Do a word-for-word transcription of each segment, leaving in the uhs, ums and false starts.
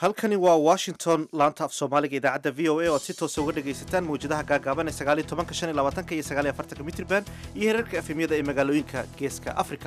halkani waa washington laanta af soomaaliga idaacadda v o a oad si toosa uga dhagaysataan mawjadaha gaagaaban ee sagaaliyo tobanka shan iyo labaatanka iyo sagaal iyo afartanka mitrban iyo hereerka efemyada ee magaalooyinka geeska africa.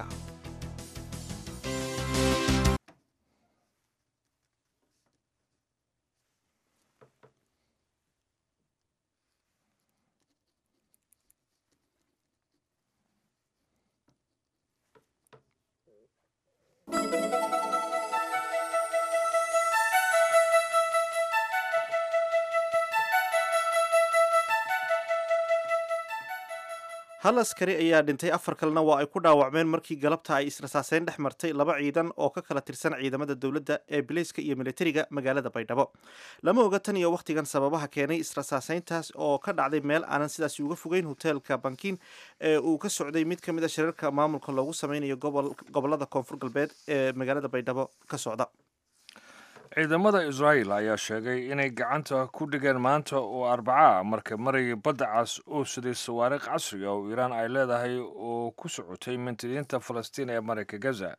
hal askari ayaa dhintay, afar kalena waa ay ku dhaawacmeen markii galabta ay israsaaseyn dhex martay laba ciidan oo ka kala tirsan ciidamada dowladda ee bileyska iyo militariga magaalada baydhabo. lama oga tan iyo wakhtigan sababaha keenay israsaaseyntaas oo ka dhacday meel aanan sidaasi uga fogeyn hoteelka bankiin ee uu ka socday mid ka mid a shirarka maamulka loogu sameynayo gobolada koonfur galbeed ee magaalada baydhabo ka socda. ciidamada israa'el ayaa sheegay inay gacanta ku dhigeen maanta oo arbaca markay marayay badda cas oo siday sawaariikh casriga oo iiraan ay leedahay oo ku socotay mintidiinta falastiin ee marayka gaza.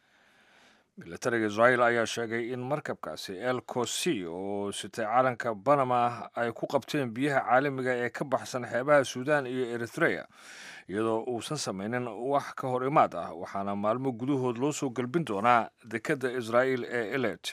militariga israa'el ayaa sheegay in markabkaasi el kosi oo sitay calanka banama ay ku qabteen biyaha caalamiga ee ka baxsan xeebaha suudaan iyo eritrea iyadoo uusan samaynin wax ka hor imaad ah, waxaana maalmo gudahood loo soo galbin doonaa dekedda israa'el ee elet.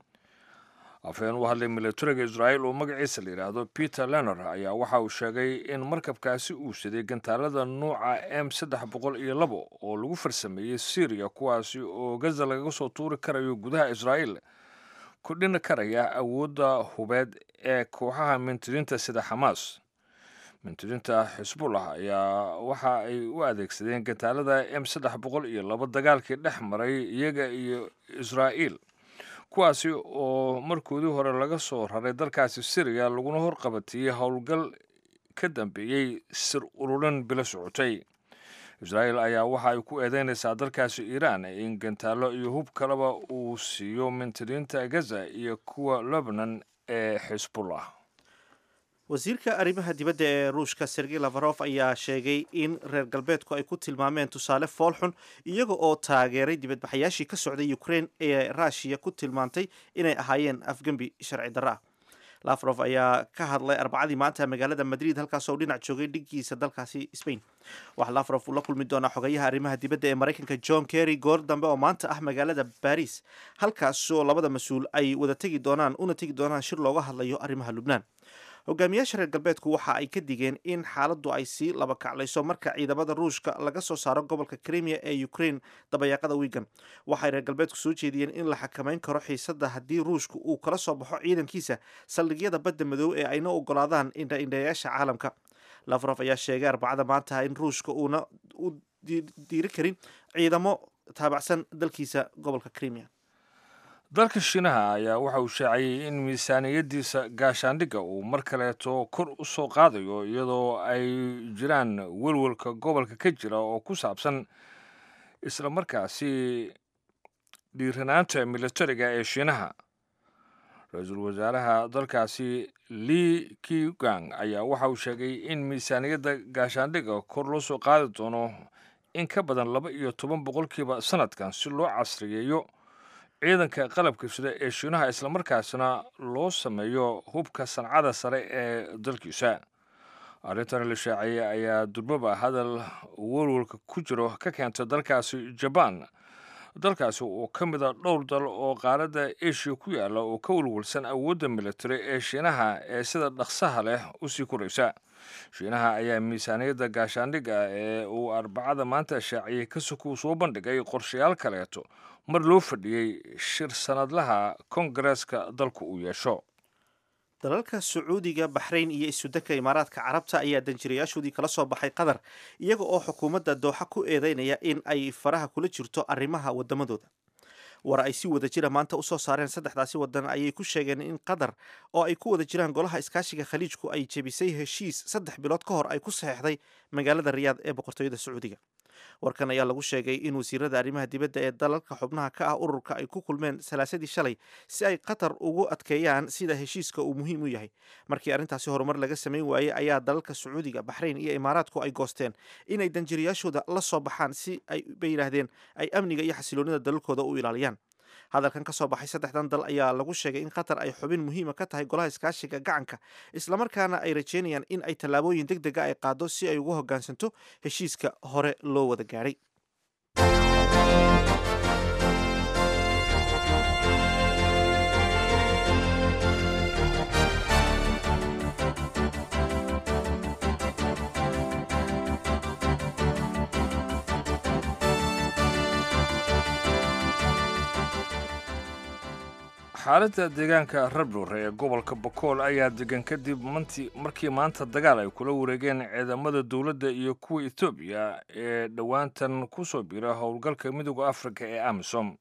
afhayeen u hadlay militariga israa'el oo magaciisa la yidhaahdo peter lener ayaa waxa uu sheegay in markabkaasi uu siday gantaalada nuuca m saddex boqol iyo labo oo lagu farsameeyey syriya, kuwaasi oo gaza lagaga soo tuuri karayo gudaha israa'el, kordhin karaya awoodda hubeed ee kooxaha mintidiinta sida xamaas. mintidiinta xisbullah ayaa waxa ay u adeegsadeen gantaalada m saddex boqol iyo labo dagaalkii dhex maray iyaga iyo israa'el, kuwaasi oo markoodii hore laga soo raray dalkaasi syriya laguna horqabatiyey howlgal ka dambeeyey sir ururin bilo socotay. israa'el ayaa waxa ay ku eedeynaysaa dalkaasi iiraan in gantaalo iyo hub kaleba uu siiyo mintidiinta gaza iyo kuwa lebanon ee xisbullah. wasiirka arrimaha dibadda ee ruushka sergey lavrov ayaa sheegay in reer galbeedku ay ku tilmaameen tusaale foolxun iyaga oo taageeray dibadbaxayaashii ka socday ukraine ee ruushiya ku tilmaantay inay ahaayeen afgembi sharci darro ah. lavrov ayaa ka hadlay arbacadii maanta magaalada madrid, halkaasoo dhinac joogay dhiggiisa dalkaasi spain. waxaa lavrov uu la kulmi doonaa xogayaha arrimaha dibadda ee maraykanka john kerry goor dambe oo maanta ah magaalada baris, halkaasoo labada mas-uul ay wada tegi doonaan una tegi doonaan shir looga hadlayo arrimaha lubnaan. hogaamiyaasha reer galbeedku waxa ay ka digeen in xaaladdu ay sii laba kaclayso marka ciidamada ruushka laga soo saaro gobolka crimea ee ukraine dabayaaqada wiigan. waxay reer galbeedku soo jeediyeen in la xakameyn karo xiisadda haddii ruushka uu kala soo baxo ciidankiisa saldhigyada badda madow ee ayna ogolaadaan indha-indhayaasha caalamka. lavrov ayaa sheegay arbacada maanta in ruushka uuna u diiri karin ciidamo taabacsan dalkiisa gobolka crimea. dalka shiinaha ayaa waxa uu shaaciyey in miisaaniyaddiisa gaashaandhigga uu mar kaleeto kor u soo qaadayo iyadoo ay jiraan welwelka gobolka ka jira oo ku saabsan isla markaasi dhiiranaanta militariga ee shiinaha. ra-iisul wasaaraha dalkaasi li kigang ayaa waxa uu sheegay in miisaaniyadda gaashaandhigga kor loo soo qaadi doono in ka badan laba iyo toban boqolkiiba sanadkan si loo casriyeeyo ciidanka qalabka sida ee shiinaha, islamarkaasna loo sameeyo hubka sancada sare ee dalkiisa. arrintan la shaaciyey ayaa durbaba hadal welwelka ku jiro ka keentay dalkaasi jabaan, dalkaasi oo ka mid a dhowr dal oo qaaradda asia ku yaala oo ka welwelsan awoodda militari ee shiinaha ee sida dhaqsaha leh usii koraysa. shiinaha ayaa miisaaniyadda gaashaandhigga ee uu arbacada maanta shaaciyey ka sokuu soo bandhigay qorshayaal kaleeto mar loo fadhiyey shir sanadlaha kongareeska dalku uu yeesho. dalalka sacuudiga, baxrayn iyo isudaka imaaraadka carabta ayaa danjirayaashoodii kala soo baxay qatar, iyaga oo xukuumadda dooxa ku eedeynaya in ay faraha kula jirto arrimaha wadamadooda. war ay si wada jira maanta usoo saareen saddexdaasi wadan ayay ku sheegeen in qatar oo ay ku wada jiraan golaha iskaashiga khaliijku ay jebisay heshiis saddex bilood ka hor ay ku saxeexday magaalada riyaad ee boqortooyada sacuudiga. warkan ayaa lagu sheegay in wasiirada arrimaha dibadda ee dalalka xubnaha ka ah ururka ay ku kulmeen salaasadii shalay si ay qatar ugu adkeeyaan sida heshiiska uu muhiim u yahay. markii arrintaasi horumar laga samayn waayey ayaa dalalka sacuudiga, baxrayn iyo imaaraadku ay goosteen inay danjirayaashooda la soo baxaan si ay bay yidhaahdeen ay amniga iyo xasiloonida dalalkooda u ilaaliyaan. hadalkan ka soo baxay saddexdan dal ayaa lagu sheegay in qatar ay xubin muhiima ka tahay golaha iskaashiga gacanka islamarkaana ay rajeynayaan in ay tallaabooyin deg dega ay qaado si ay ugu hoggaansanto heshiiska hore loo wada gaadhay. xaaladda deegaanka rabdhuure ee gobolka bokool ayaa degan kadib manti markii maanta dagaal ay kula wareegeen ciidamada dowladda iyo kuwa etoobiya ee dhowaantan ku soo biira howlgalka midooda afrika ee amisom.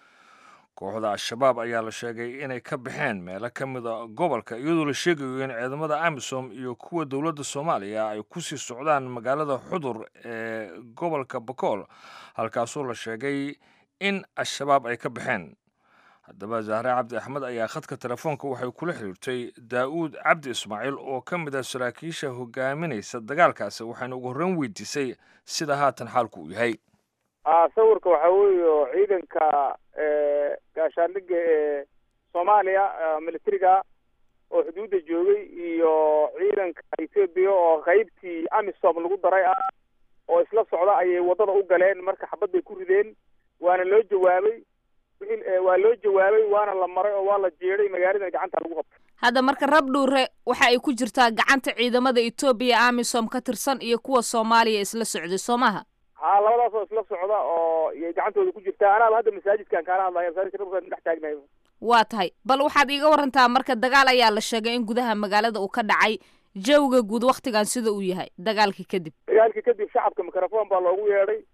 kooxda al-shabaab ayaa la sheegay inay ka baxeen meelo ka mid a gobolka iyadoo la sheegayo in ciidamada amisom iyo kuwa dowladda soomaaliya ay ku sii socdaan magaalada xudur ee gobolka bokool halkaasoo la sheegay in al-shabaab ay ka baxeen. haddaba zahre cabdi axmed ayaa khadka telefoonka waxay kula xiriirtay daa'uud cabdi ismaaciil oo ka mid ah saraakiisha hogaaminaysa dagaalkaasi waxayna ugu horreyn weydiisay sida haatan xaalku uu yahay. sawirka waxaa weeye ciidanka gaashaandhigga ee soomaaliya militariga oo xuduudda joogay iyo ciidanka etoobiya oo qaybtii amisom lagu daray ah oo isla socda ayay waddada u galeen marka xabad bay ku rideen waana loo jawaabay waa loo jawaabay waana la maray oo waa la jeeday magaalada gacanta lagu qabtay. hadda marka rabdhuure waxa ay ku jirtaa gacanta ciidamada Ethiopia amisom ka tirsan iyo kuwa Soomaaliya isla socday Soomaha. ha labadaas oo isla socda oo ay gacantooda ku jirtaa anaa hadda masaajidkan kaala hadlayo masaajidka rabka dhex taagnaay. waa tahay bal waxaad iiga warantaa marka dagaal ayaa la sheegay in gudaha magaalada uu ka dhacay jawga guud waqtigan sida uu yahay dagaalkii kadib. dagaalkii kadib shacabka mikrafoon baa loogu yeedhay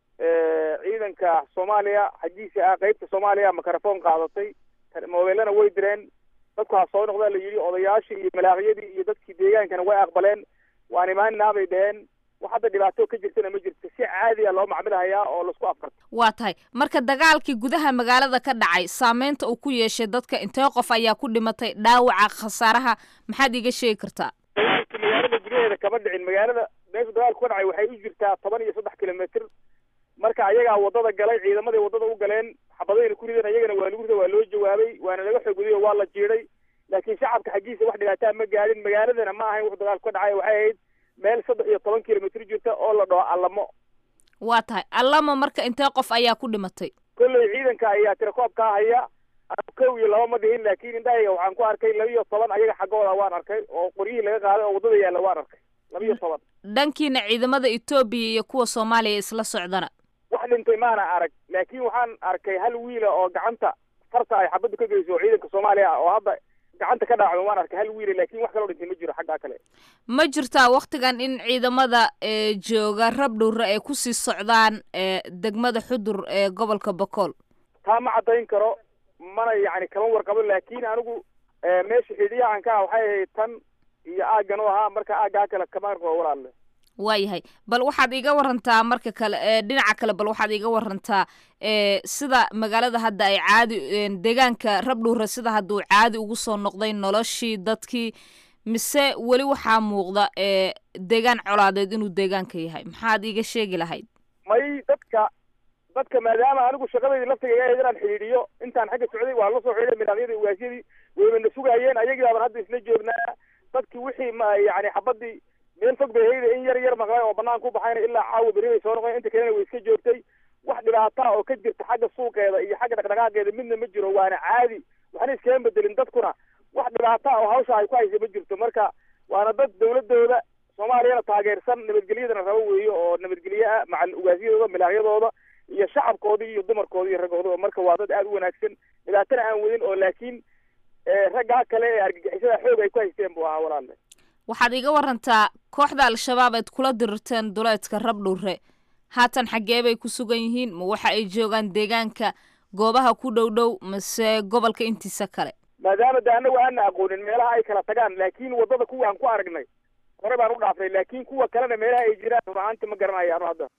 ciidanka Soomaaliya xajiisa ah qaybta Soomaaliya mikrafoon qaadatay mobilana way direen dadka soo noqda la yiri odayaashii iyo malaaqyadii iyo dadkii deegaankana way aqbaleen waan imaanaa bay dhaheen wax hadda dhibaato ka jirtana ma jirto si caadi ah loo macmilahayaa oo la isku afkarto. waa tahay marka dagaalkii gudaha magaalada ka dhacay saameynta uu ku yeeshay dadka intee qof ayaa ku dhimatay dhaawaca khasaaraha maxaad iiga sheegi kartaa? magaalada gudaheeda kama dhicin magaalada meesha dagaalku ka dhacay waxay u jirtaa toban iyo saddex kilomitir marka ayagaa wadada galay ciidamadii wadada u galeen xabadayna ku rideen ayagana waa lagu riday waa loo jawaabay waana laga xoogudiyay waa la jiiday laakiin shacabka xagiisa wax dhibaataa ma gaadhin magaaladana ma ahayn wax dagaal ka dhacay waxay ahayd meel saddex iyo toban kilomitir jirta oo la dhaho Allamo. waa tahay Allamo marka intee qof ayaa ku dhimatay? kolley ciidanka ayaa tirakoob ka haya kow iyo laba ma dhihin laakiin indhahayga waxaan ku arkay laba iyo toban ayaga xaggooda waan arkay oo qoryihii laga qaaday oo wadada yaalla waan arkay laba iyo toban. dhankiina ciidamada Ethiopia iyo kuwa Soomaaliya isla socdana wax dhintay maana arag laakiin waxaan arkay hal wiila oo gacanta farta ay xabadu ka geyso ciidanka Soomaaliya oo hadda gacanta ka dhacay waan arkay hal wiila laakiin wax kale oo dhintay ma jiro xagga kale. ma jirtaa waqtigan in ciidamada ee jooga Rabdhuure ay ku sii socdaan ee degmada Xudur ee gobolka Bokool? taa ma cadayn karo mana yacni kama warqabo laakiin anigu meesha xidiyahan ka waxay ahayd tan iyo aagan oo ahaa marka aagaa kale kama warqabo walaalle. waayahay bal waxaad iiga warantaa marka kale ee dhinaca kale bal waxaad iiga warantaa ee sida magaalada hadda ay caadi deegaanka Rabdhuure sida hadduu caadi ugu soo noqday noloshii dadkii mise weli waxaa muuqda ee deegaan colaadeed inuu deegaanka yahay maxaad iiga sheegi lahayd? may dadka dadka maadaama anigu shaqadayda laftiga ay inaan xiriiriyo intaan xagga socday waa la soo xiriiray milaaqyadii ugaasiyadii wayna sugayeen ayagii baan hadda isla joognaa dadkii wixii ma yacni xabadii meel fog bay hayday in yar yar maqlay oo banaan ku baxayna ilaa caawa beri bay soo noqdeen inta kalena way iska joogtay wax dhibaataa oo ka jirta xagga suuqeeda iyo xagga dhaqdhaqaaqeeda midna ma jiro waana caadi waxna iskaga bedelin dadkuna wax dhibaataa oo hawsha ay ku haysa ma jirto marka waana dad dawladooda Soomaaliyana taageersan nabadgelyadana rabo weeyo oo nabadgelyo ah macal ugaasiyadooda milaaqyadooda iyo shacabkoodii iyo dumarkoodii iyo ragooda marka waa dad aad u wanaagsan dhibaatana aan wadin oo laakiin raggaa kale ee argagixisada xoog ay ku haysteen buu ahaa walaalle. waxaad iiga warantaa kooxda al-shabaab aad kula dirirteen duleedka Rabdhuure haatan xaggee bay ku sugan yihiin ma waxa ay joogaan deegaanka goobaha ku dhow dhow mise gobolka intiisa kale? maadaama de anagu aan aqoonin meelaha ay kala tagaan laakiin wadada kuwa aan ku aragnay hore baan u dhaafnay laakiin kuwa kalena meelaha ay jiraan runaantii ma garanayaan hadda.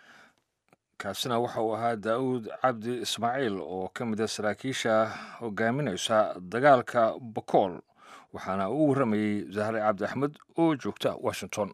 kaasina waxa uu ahaa daa'uud cabdi ismaaciil oo ka mid ah saraakiisha hogaaminaysa dagaalka Bokool waxaana uu waramayay Zahre Cabdi Axmed oo joogta Washington.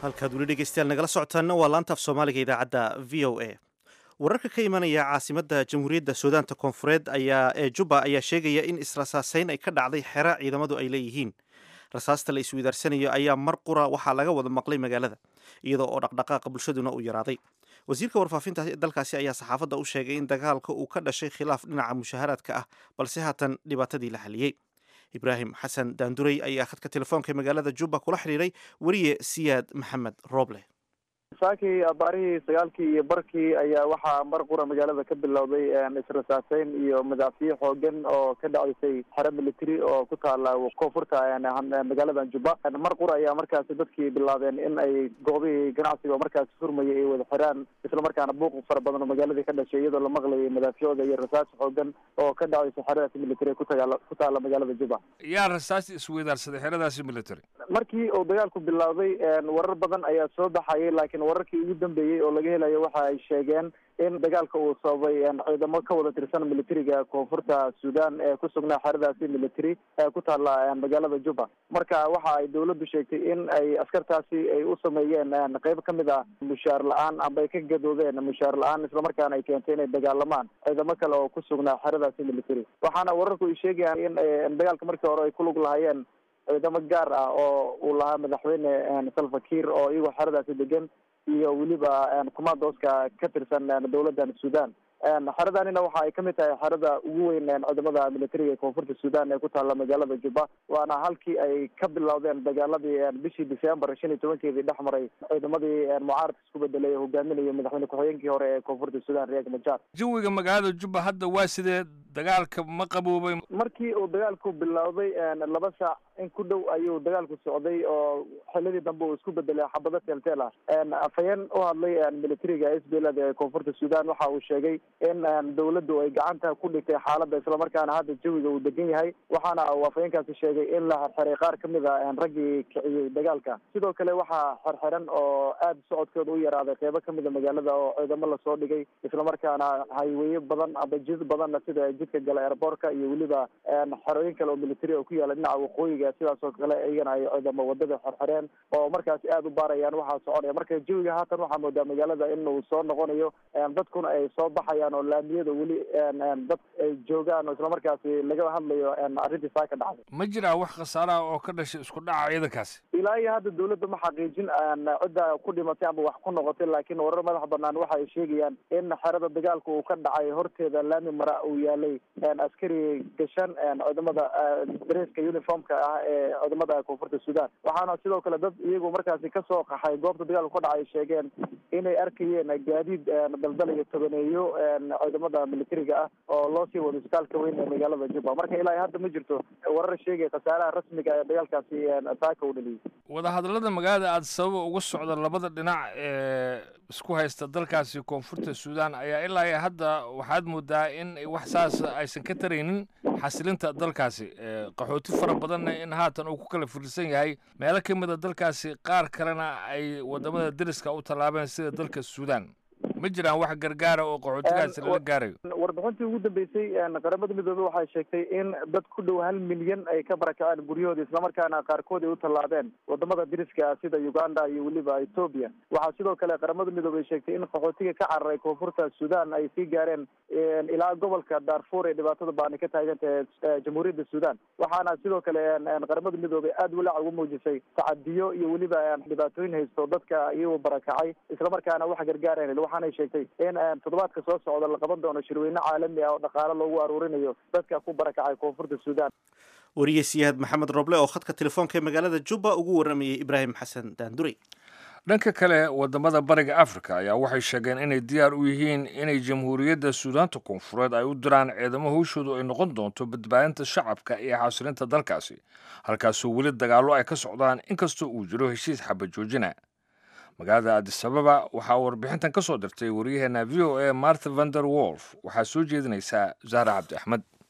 halkaad weli dhegeystayaal nagala socotaanna waa laanta af soomaaliga idaacadda v o a wararka ka imanaya caasimadda jamhuuriyadda suudaanta koonfureed ayaa ee jubba ayaa sheegaya in israsaaseyn ay ka dhacday xero ciidamadu ay leeyihiin rasaasta la iswidaarsanayo ayaa mar qura waxaa laga wada maqlay magaalada iyadoo oo dhaqdhaqaaqa bulshaduna uu yaraaday wasiirka warfaafinta dalkaasi ayaa saxaafadda u sheegay in dagaalka uu ka dhashay khilaaf dhinaca mushaharaadka ah balse haatan dhibaatadii la xaliyey ibraahim xasan daanduray ayaa khadka telefoonka magaalada jubba kula xidhiiray weriye siyaad maxamed rooble saakii abaarihii sagaalkii iyo barkii ayaa waxaa mar qura magaalada ka bilowday israsaaseyn iyo madaafiic xoogan oo ka dhaceysay xero military oo ku taala koonfurta magaaladan jubba mar qura ayaa markaasi dadkii bilaabeen in ay goobihii ganacsiga markaasi furmayay ay wada xiraan islamarkaana buuq fara badan oo magaaladii ka dhashay iyadoo la maqlayay madaafiicda iyo rasaas xoogan oo ka dhaceysa xeradaasi military ku taala magaalada jubba. yaa rasaas isweydaarsaday xeradaasi military markii uu dagaalku bilowday warar badan ayaa soo baxayay laakiin wararkii ugu dambeeyey oo laga helayo waxa ay sheegeen in dagaalka uu sababay ciidamo ka wada tirsan militariga koonfurta suudaan ee ku sugnaa xeradaasi military ee ku taala magaalada jubba. marka waxa ay dawladdu sheegtay in ay askartaasi ay u sameeyeen qayb ka mid ah mushaar la-aan amba ay ka gadoodeen mushaar la-aan islamarkaana ay keentay inay dagaalamaan ciidamo kale oo ku sugnaa xeradaasi military. waxaana wararku ay sheegayaan in dagaalka markii hore ay ku lug lahaayeen ciidamo gaar ah oo uu lahaa madaxweyne Salva Kiir oo iyagoo xeradaasi degan iyo weliba commandoska ka tirsan dawladdan Suudaan. xeradanina waxa ay kamid tahay xerada ugu weyn ciidamada militariga ee koonfurta suudaan ee ku taala magaalada jubba waana halkii ay ka bilowdeen dagaaladii bishii December shan iyo tobankeedii dhex maray ciidamadii mucaaradka isku bedelay ee hogaaminaya madaxweyne ku-xigeenkii hore ee koonfurta suudaan Riek Machar. jawiga magaalada jubba hadda waa sidee dagaalka ma qaboobay markii uu dagaalku bilowday laba saac in ku dhow ayuu dagaalku socday oo xilladii dambe uu isku bedelay xabado teelteel ah. afhayeen u hadlay militariga S B L ee koonfurta suudaan waxa uu sheegay in dawladdu ay gacanta ku dhigtay xaaladda islamarkaana hadda jawiga uu degan yahay waxaana uu afhayeenkaasi sheegay in la xirxiray qaar ka mid a raggii kiciyey dagaalka. sidoo kale waxaa xirxiran oo aada socodkooda u yaraaday qeybo ka mid a magaalada oo ciidamo lasoo dhigay islamarkaana hayweeye badan aba jid badanna sida jidka gala airboortka iyo weliba xerooyin kale oo military oo ku yaala dhinaca waqooyiga sidaas oo kale iyagana ay ciidamo wadada xirxireen oo markaasi aada u baarayaan waxaa soconaya. marka jawiga haatan waxaa moodaa magaalada inuu soo noqonayo dadkuna ay soo baxayaan oo laamiyada weli dad ay joogaan oo islamarkaasi laga hadlayo arrintii saa ka dhacday. ma jiraa wax khasaaraha oo ka dhashay isku dhaca ciidankaasi? ilaa iyo hadda dawladda ma xaqiijin cidda ku dhimatay ama wax ku noqotay laakiin warar madax banaan waxa ay sheegayaan in xerada dagaalka uu ka dhacay horteeda laami mara uu yaalay askari gashan ciidamada dareeska uniformka ah ee ciidamada koonfurta suudaan. waxaana sidoo kale dad iyagu markaasi kasoo qaxay goobta dagaalku ka dhacay sheegeen inay arkayeen gaadiid daldalayo tobaneeyo ciidamada militariga ah oo loo sii wado isbitaalka weyn ee magaalada jubba. marka ilaa hadda ma jirto warar sheegaya khasaaraha rasmiga ee dagaalkaasi saaka u dhaliyay. wadahadallada magaalada aada sababa uga socda labada dhinac ee isku haysta dalkaasi koonfurta suudaan ayaa ilaa iyo hadda waxaad moodaa in wax saas aysan ka taraynin xasilinta dalkaasi. qaxooti fara badanna in haatan uu ku kala fiirsan yahay meelo ka mid a dalkaasi qaar kalena ay wadamada deriska u tallaabeen sida dalka suudaan. ma jiraan wax gargaara oo qaxootigaasi lala gaarayo? warbixintii ugu dambeysay qaramada midoobey waxay sheegtay in dad ku dhow hal milyan ay ka barakaceen guryahooda islamarkaana qaarkood ay u tallaabeen wadamada deriska sida Uganda iyo weliba Ethiopia. waxaa sidoo kale qaramada midoobey sheegtay in qaxootiga ka cararay koonfurta Suudaan ay sii gaareen ilaa gobolka Darfur ee dhibaatada baan ka taagantay jamhuuriyadda Suudaan. waxaana sidoo kale qaramada midoobey aada walaac ugu muujisay tacadiyo iyo weliba dhibaatooyin haysto dadka iyagoo barakacay islamarkaana wax gargaareen. waxaana sheegtay in toddobaadka soo socda la qaban doono shirweyne caalami ah oo dhaqaale loogu aruurinayo dadka ku barakacay koonfurta suudaan. wariye siyaad maxamed roble oo khadka telefoonka ee magaalada jubba ugu waramayay ibraahim xasan daanduray. dhanka kale wadamada bariga africa ayaa waxay sheegeen inay diyaar u yihiin inay jamhuuriyadda suudaanta koonfureed ay u diraan ciidamo hawshoodu ay noqon doonto badbaadinta shacabka iyo xasilinta dalkaasi halkaasoo weli dagaallo ay ka socdaan inkastoo uu jiro heshiis xaba joojina. magaalada addis ababa waxaa warbixintan ka soo dirtay waryaheena v o a martha vander wolf waxaa soo jeedinaysaa zahra cabdi axmed.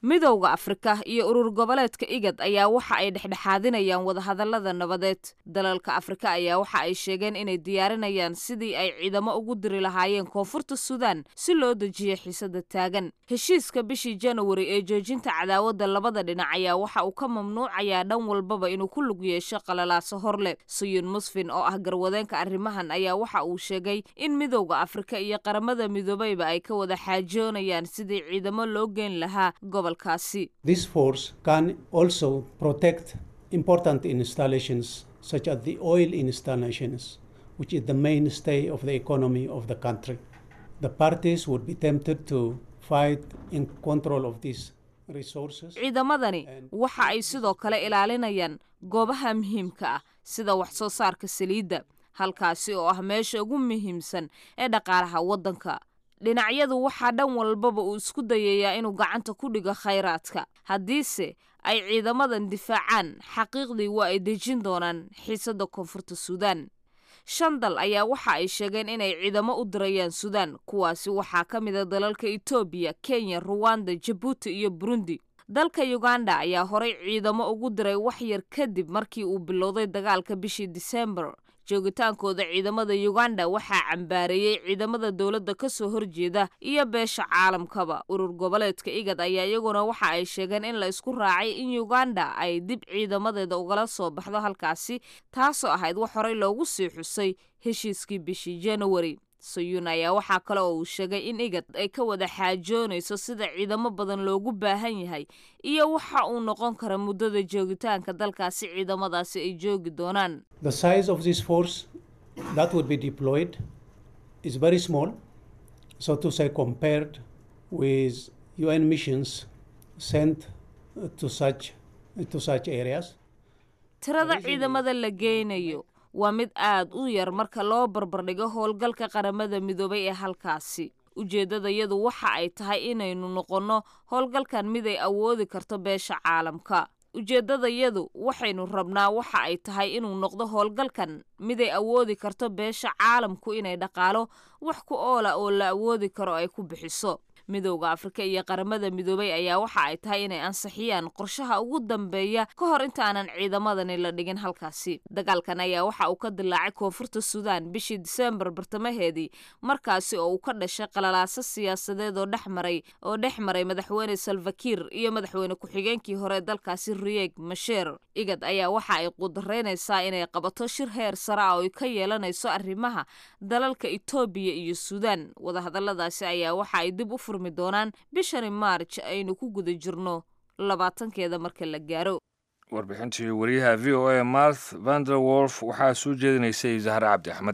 midowda afrika iyo urur goboleedka igad ayaa waxa ay dhexdhexaadinayaan wadahadallada nabadeed. dalalka afrika ayaa waxa ay sheegeen inay diyaarinayaan sidii ay ciidamo ugu diri lahaayeen koonfurta suudaan si loo dejiyo xiisada taagan. heshiiska bishii januari ee joojinta cadaawadda labada dhinac ayaa waxa uu ka mamnuucayaa dhan walbaba inuu ku lug yeesho qalalaaso horleh. Suyun Musfin oo ah garwadeenka arrimahan ayaa waxa uu sheegay in midowda afrika iyo qaramada midoobayba ay ka wada xaajoonayaan sidii ciidamo loo geyn lahaa gobol. This force can also protect important installations such as the oil installations, which is the mainstay of the economy of the country. The parties would be tempted to fight in control of these resources. ciidamadani waxa ay sidoo kale ilaalinayaan goobaha muhiimka ah sida wax soo saarka saliidda, halkaasi oo ah meesha ugu muhiimsan ee dhaqaalaha waddanka. dhinacyadu waxaa dhan walbaba uu isku dayayaa inuu gacanta ku dhigo khayraadka. haddiise ay ciidamadan difaacaan, xaqiiqdii waa ay dejin doonaan xiisada koonfurta suudaan. shan dal ayaa waxa ay sheegeen inay ciidamo u dirayaan suudaan, kuwaasi waxaa ka mid a dalalka Itoobiya, Kenya, Rwanda, Djibouti iyo Burundi. dalka Uganda ayaa horay ciidamo ugu diray wax yar kadib markii uu bilowday dagaalka bishii December. joogitaankooda ciidamada Uganda waxaa cambaareeyay ciidamada dawladda ka soo horjeeda iyo beesha caalamkaba. urur goboleedka igad ayaa iyaguna waxa ay sheegeen in la isku raacay in Uganda ay dib ciidamadeeda ugala soo baxdo halkaasi, taasoo ahayd wax horay loogu sii xusay heshiiskii bishii January. Suyun ayaa waxaa kale oo uu sheegay in igad ay ka wada xaajoonayso sida ciidamo badan loogu baahan yahay iyo waxa uu noqon kara muddada joogitaanka dalkaasi ciidamadaasi ay joogi doonaan. The size of this force that would be deployed is very small, so to say, compared with U N missions sent to such to such areas. tirada ciidamada la geynayo waa mid aad u yar marka loo barbardhigo howlgalka qaramada midoobay ee halkaasi. ujeedadayadu waxa ay tahay inaynu noqonno howlgalkan mid ay awoodi karto beesha caalamka. ujeedadayadu waxaynu rabnaa waxa ay tahay inuu noqdo howlgalkan mid ay awoodi karto beesha caalamku inay dhaqaalo wax ku oola oo la awoodi karo ay ku bixiso. midowda afrika iyo qaramada midoobay ayaa waxa ay tahay inay ansixiyaan qorshaha ugu dambeeya ka hor intaanan ciidamadani la dhigin halkaasi. dagaalkan ayaa waxa uu ka dilaacay koonfurta suudaan bishii December bartamaheedii, markaasi oo uu ka dhashay qalalaaso siyaasadeed oo dhexmaray oo dhexmaray madaxweyne Salva Kiir iyo madaxweyne ku-xigeenkii hore dalkaasi Riek Machar. igad ayaa waxa ay qudareynaysaa inay qabato shir heer sare ah oo ka yeelanayso arrimaha dalalka Itoobiya iyo Suudaan. wadahadalladaasi ayaa waxa ay dib u furmi doonaan bishani March aynu ku guda jirno labaatankeeda marka la gaaro. warbixintii wariyaha V O A Marth van der Wolf waxaa soo jeedinaysay Zahra Cabdi Axmed.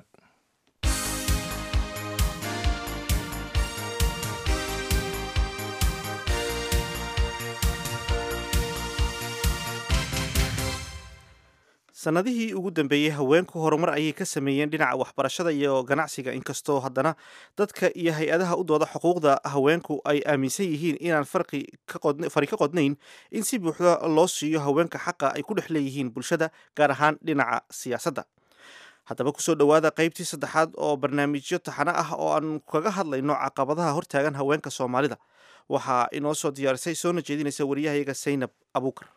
sanadihii ugu dambeeyey haweenku horumar ayay ka sameeyeen dhinaca waxbarashada iyo ganacsiga, inkastoo haddana dadka iyo hay-adaha u dooda xuquuqda haweenku ay aaminsan yihiin inaan fari ka qodnayn in si buuxda loo siiyo haweenka xaqa ay ku dhex leeyihiin bulshada, gaar ahaan dhinaca siyaasadda. haddaba kusoo dhowaada qaybtii saddexaad oo barnaamijyo taxano ah oo aan kaga hadlayno caqabadaha hortaagan haweenka Soomaalida. waxaa inoo soo diyaarisay soona jeedinaysa wariyahayaga Saynab Abuukar.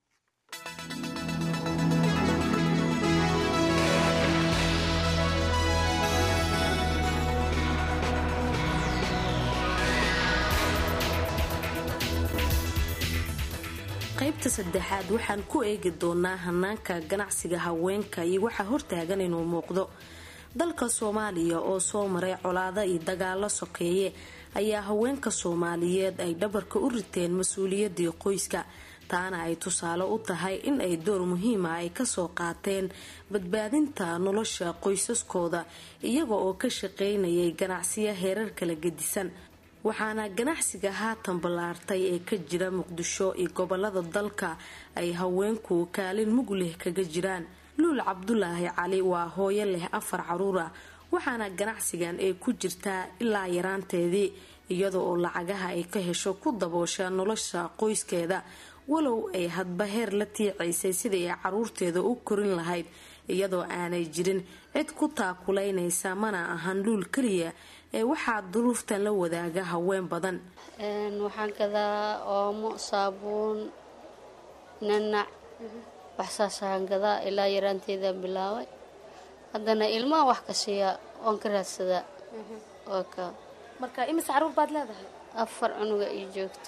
qaybta saddexaad waxaan ku eegi doonaa hanaanka ganacsiga haweenka iyo waxa hortaagan inuu muuqdo. dalka Soomaaliya oo soo maray colaado iyo dagaalo sokeeye ayaa haweenka Soomaaliyeed ay dhabarka u riteen mas'uuliyadii qoyska, taana ay tusaale u tahay in ay door muhiim ah ay ka soo qaateen badbaadinta nolosha qoysaskooda iyaga oo ka shaqeynayay ganacsiyo heerar kala gedisan. waxaana ganacsiga haatan ballaartay ee ka jira Muqdisho iyo gobolada dalka ay haweenku kaalin mug leh kaga jiraan. Luul Cabdulaahi Cali waa hooyo leh afar caruur ah, waxaana ganacsigan ay ku jirtaa ilaa yaraanteedii iyada oo lacagaha ay ka hesho ku daboosha nolosha qoyskeeda, walow ay hadba heer la tiicaysay sidii ay caruurteeda u korin lahayd iyadoo aanay jirin cid ku taakulaynaysa. mana ahan Luul kaliya ee waxaa duruuftan la wadaaga haween badan. waxaan gadaa oomo, saabuun, nanac, waxsaasaan gadaa ilaa yaraanteeda bilaabay. haddana ilmaha wax ka siiya oon ka raadsadaa. marka imise caruur baad leedahay? afar cunuga ii joogto.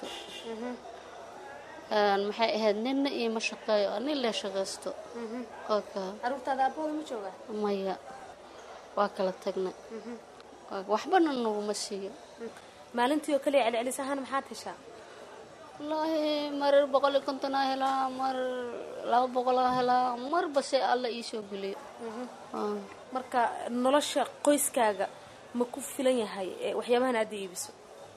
maxay ahayd nina iyo ma shaqeeyo nin la shaqaysto. caruurtaada aabooda ma jooga? maya waa kala tagnay. waxbana naguma siiyo. maalintii oo kaliya celcelis ahaan maxaad heshaa? wallaahi mar boqol iyo konton aa helaa, mar laba boqol aa helaa, marba se alla ii soo geliyo. marka nolosha qoyskaaga ma ku filan yahay waxyaabahan aad iibiso?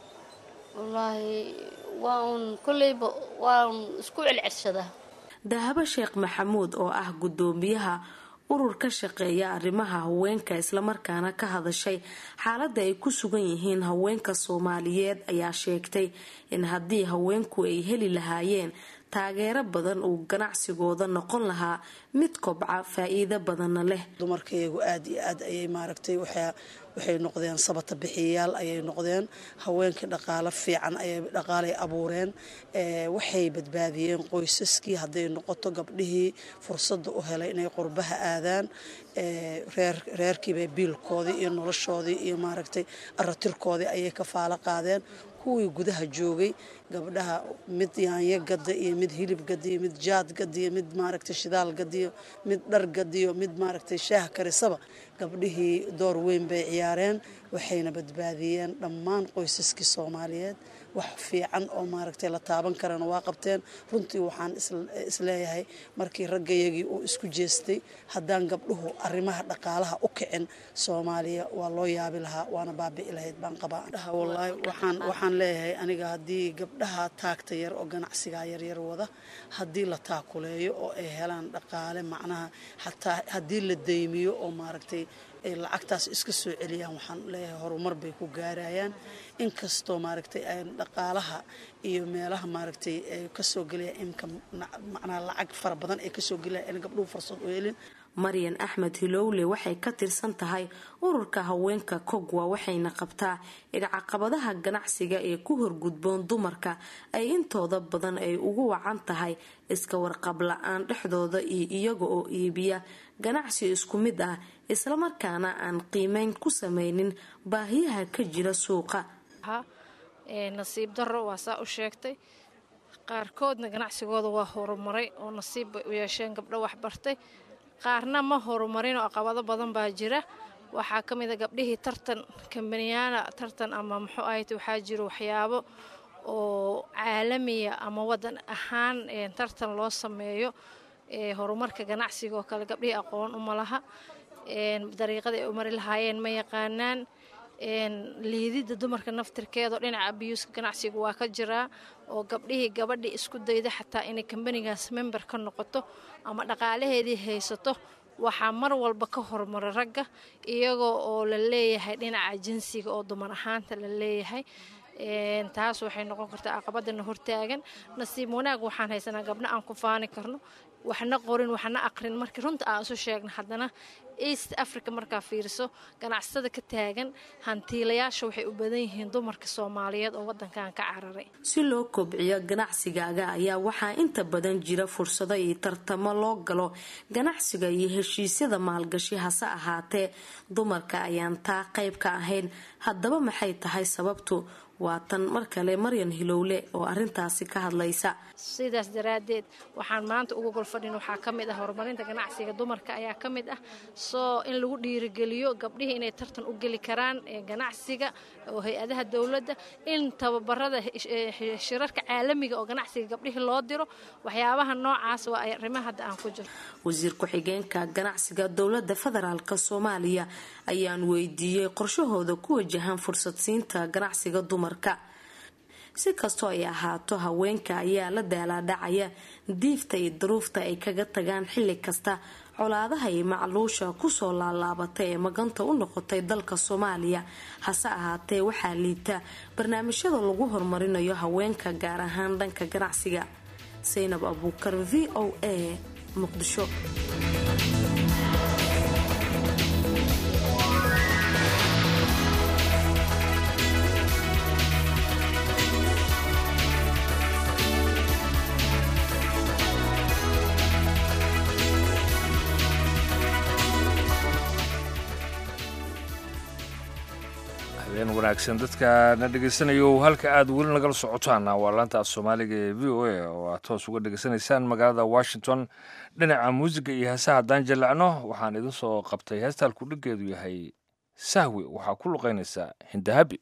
wallaahi waa un kolleyba waa un isku celcelshadaa. Dahabo Sheekh Maxamuud oo ah gudoomiyaha urur ka shaqeeya arrimaha haweenka islamarkaana ka hadashay xaaladda ay ku sugan yihiin haweenka Soomaaliyeed ayaa sheegtay in haddii haweenku ay heli lahaayeen taageero badan uu ganacsigooda noqon lahaa mid kobca faa'iido badanna leh. dumarkaygu aad iyo aad ayay maaragtay waxaa waxay noqdeen sabata bixiyaal ayay noqdeen. haweenka dhaqaale fiican ayay dhaqaalay abuureen. ee waxay badbaadiyeen qoysaskii hadday noqoto gabdhihii fursad u helay inay qurbaha aadaan. ee reer reerkiiba biilkoodii iyo noloshoodii iyo maaragtay aratirkoodii ayay ka faalo qaadeen. kuwii gudaha joogay gabdhaha mid yaanyo gada iyo mid hilib gada iyo mid jaad gada iyo mid maaragtay shidaal gada iyo mid dhar gada iyo mid maaragtay shaah karisaba gabdhihii door weyn bay ciyaareen. waxayna badbaadiyeen dhammaan qoysaskii Soomaaliyeed. wax fiican oo maaragtay la taaban karana waa qabteen. runtii waxaan isleeyahay markii raggayagii uu isku jeestay haddaan gabdhuhu arrimaha dhaqaalaha u kicin Soomaaliya waa loo yaabi lahaa waana baabi'i lahayd baan qabaa. wallaahi waxaan waxaan leeyahay aniga haddii gabdhaha taagta yar oo ganacsiga yar yar wada haddii la taakuleeyo oo ay helaan dhaqaale macnaha xataa haddii la deymiyo oo maaragtay ay lacagtaas iska soo celiyaan waxaan leeyahay horumar bay ku gaarayaan. inkastoo maaragtay ay dhaqaalaha iyo meelaha maaragtay ay ka soo galaya imka macnaha lacag fara badan ay ka soo galaya in gabdhuhu fursad u helin. Maryan Axmed Hilowle waxay ka tirsan tahay ururka haweenka Kogwa waxayna qabtaa in caqabadaha ganacsiga ee ku horgudboon dumarka ay intooda badan ay ugu wacan tahay iska warqab la'aan dhexdooda iyo iyaga oo iibiya ganacsi isku mid ah isla markaana aan qiimeyn ku sameynin baahiyaha ka jira suuqa. ee nasiib darro waa saa u sheegtay. qaarkoodna ganacsigooda waa horumaray oo nasiib bay u yeesheen gabdho wax bartay. qaarna ma horumarin oo caqabado badan baa jira. waxaa ka mid ah gabdhihii tartan kambaniyana tartan ama muxuu ahayd waxaa jira waxyaabo oo caalamiya ama wadan ahaan tartan loo sameeyo ee horumarka ganacsiga oo kale gabdhihii aqoon uma laha. een dariiqada ay u mari lahaayeen ma yaqaanaan. een liidida dumarka naftirkeeda dhinaca abiyuuska ganacsiga waa ka jiraa oo gabdhihii gabadhii isku dayda xataa inay kambanigaas member ka noqoto ama dhaqaalaheedii haysato waxaa mar walba ka horumara ragga iyagoo oo la leeyahay dhinaca jinsiga oo dumar ahaanta la leeyahay. een taas waxay noqon kartaa caqabadana hortaagan. nasiib wanaag waxaan haysanaa gabdho aan ku faani karno waxna qorin waxna aqrin markii runta aan soo sheegna haddana East Africa markaa fiiriso ganacsatada ka taagan hantiilayaasha waxay u badan yihiin dumarka Soomaaliyeed oo wadankan ka cararay. si loo kobciyo ganacsigaaga ayaa waxaa inta badan jira fursado iyo tartamo loo galo ganacsiga iyo heshiisyada maalgashi hase ahaatee dumarka ayaan taa qayb ka ahayn. haddaba maxay tahay sababtu? waa tan mar kale Maryan Hilowle oo arintaasi ka hadlaysa. sidaas daraadeed waxaan maanta ugu golfadhin waxaa ka mid ah horumarinta ganacsiga dumarka ayaa ka mid ah soo in lagu dhiirigeliyo gabdhihii inay tartan u geli karaan ee ganacsiga oo hay-adaha dawladda in tababarada shirarka caalamiga oo ganacsiga gabdhihii loo diro waxyaabaha noocaas waa arrimaha hadda aan ku jiro. wasiir ku-xigeenka ganacsiga dowladda federaalka Soomaaliya ayaan weydiiyey qorshahooda ku wajahan fursad siinta ganacsiga dumarka. si kastoo ay ahaato haweenka ayaa la daalaadhacaya diifta iyo duruufta ay kaga tagaan xilli kasta colaadaha iyo macluusha kusoo laalaabatay ee maganta u noqotay dalka Soomaaliya. hase ahaatee waxaa liita barnaamijyada lagu horumarinayo haweenka gaar ahaan dhanka ganacsiga. Zainab Abuukar, V O A, Muqdisho. wanaagsan dadka na dhegaysanayo halka aad weli nagala socotaana waa laanta Soomaaliga ee V O A oo aad toos uga dhegaysanaysaan magaalada Washington dhinaca muusiga iyo heesaha haddaan jilacno waxaan idin soo qabtay heesta halku dhigeedu yahay Sahwi waxaa ku luqaynaysaa Hindahabi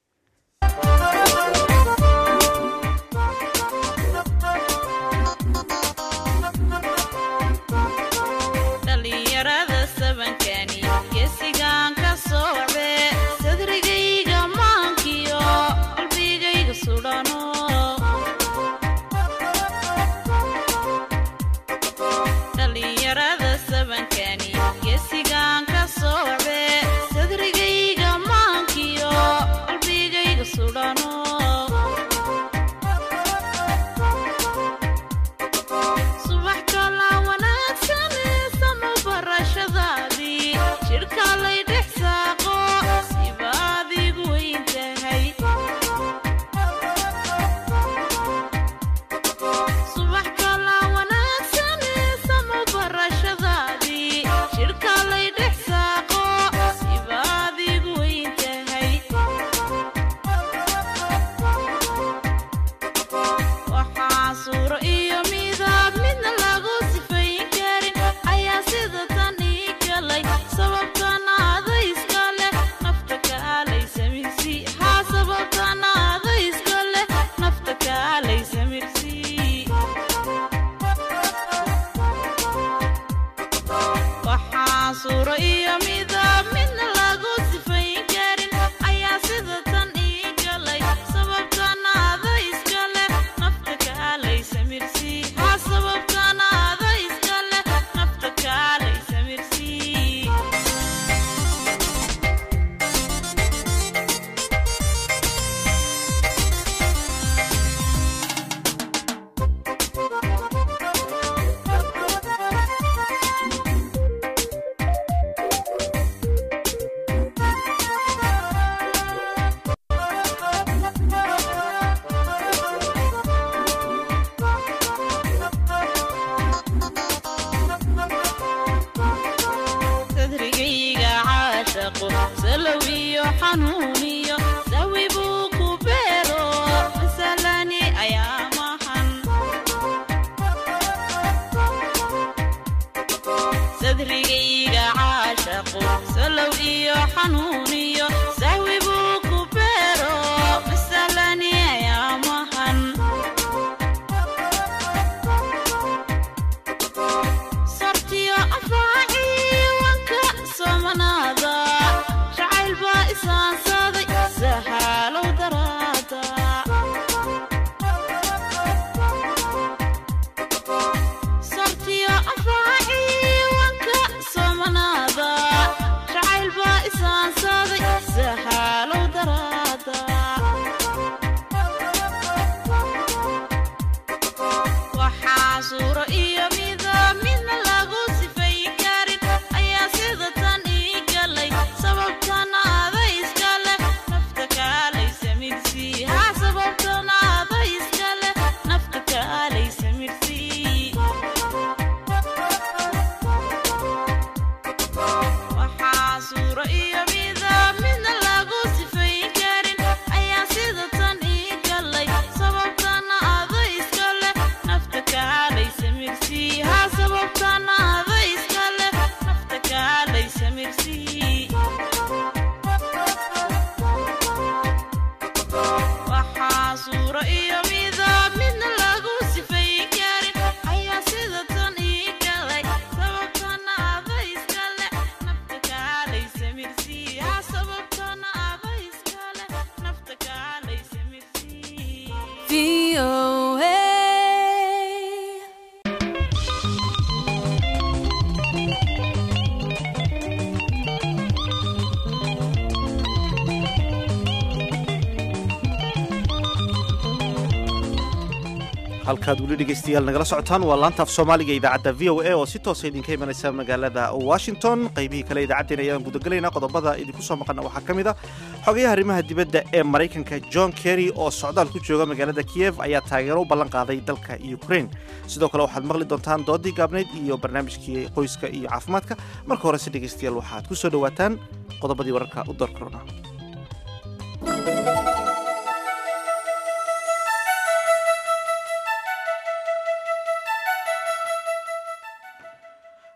halkaad weli dhegaystayaal nagala socotaan waa laanta af soomaaliga idaacadda v o a oo si toosa idinka imanaysa magaalada washington qaybihii kale idaacaddeen ayaan gudagelaynaa qodobada idinku soo maqana waxaa ka mid a xogayaha arrimaha dibadda ee maraykanka john kerry oo socdaal ku jooga magaalada kiyev ayaa taageero u ballan qaaday dalka ukraine sidoo kale waxaad maqli doontaan doodii gaabnayd iyo barnaamijkii qoyska iyo caafimaadka marka horese dhegaystayaal waxaad ku soo dhowaataan qodobadii wararka u door korona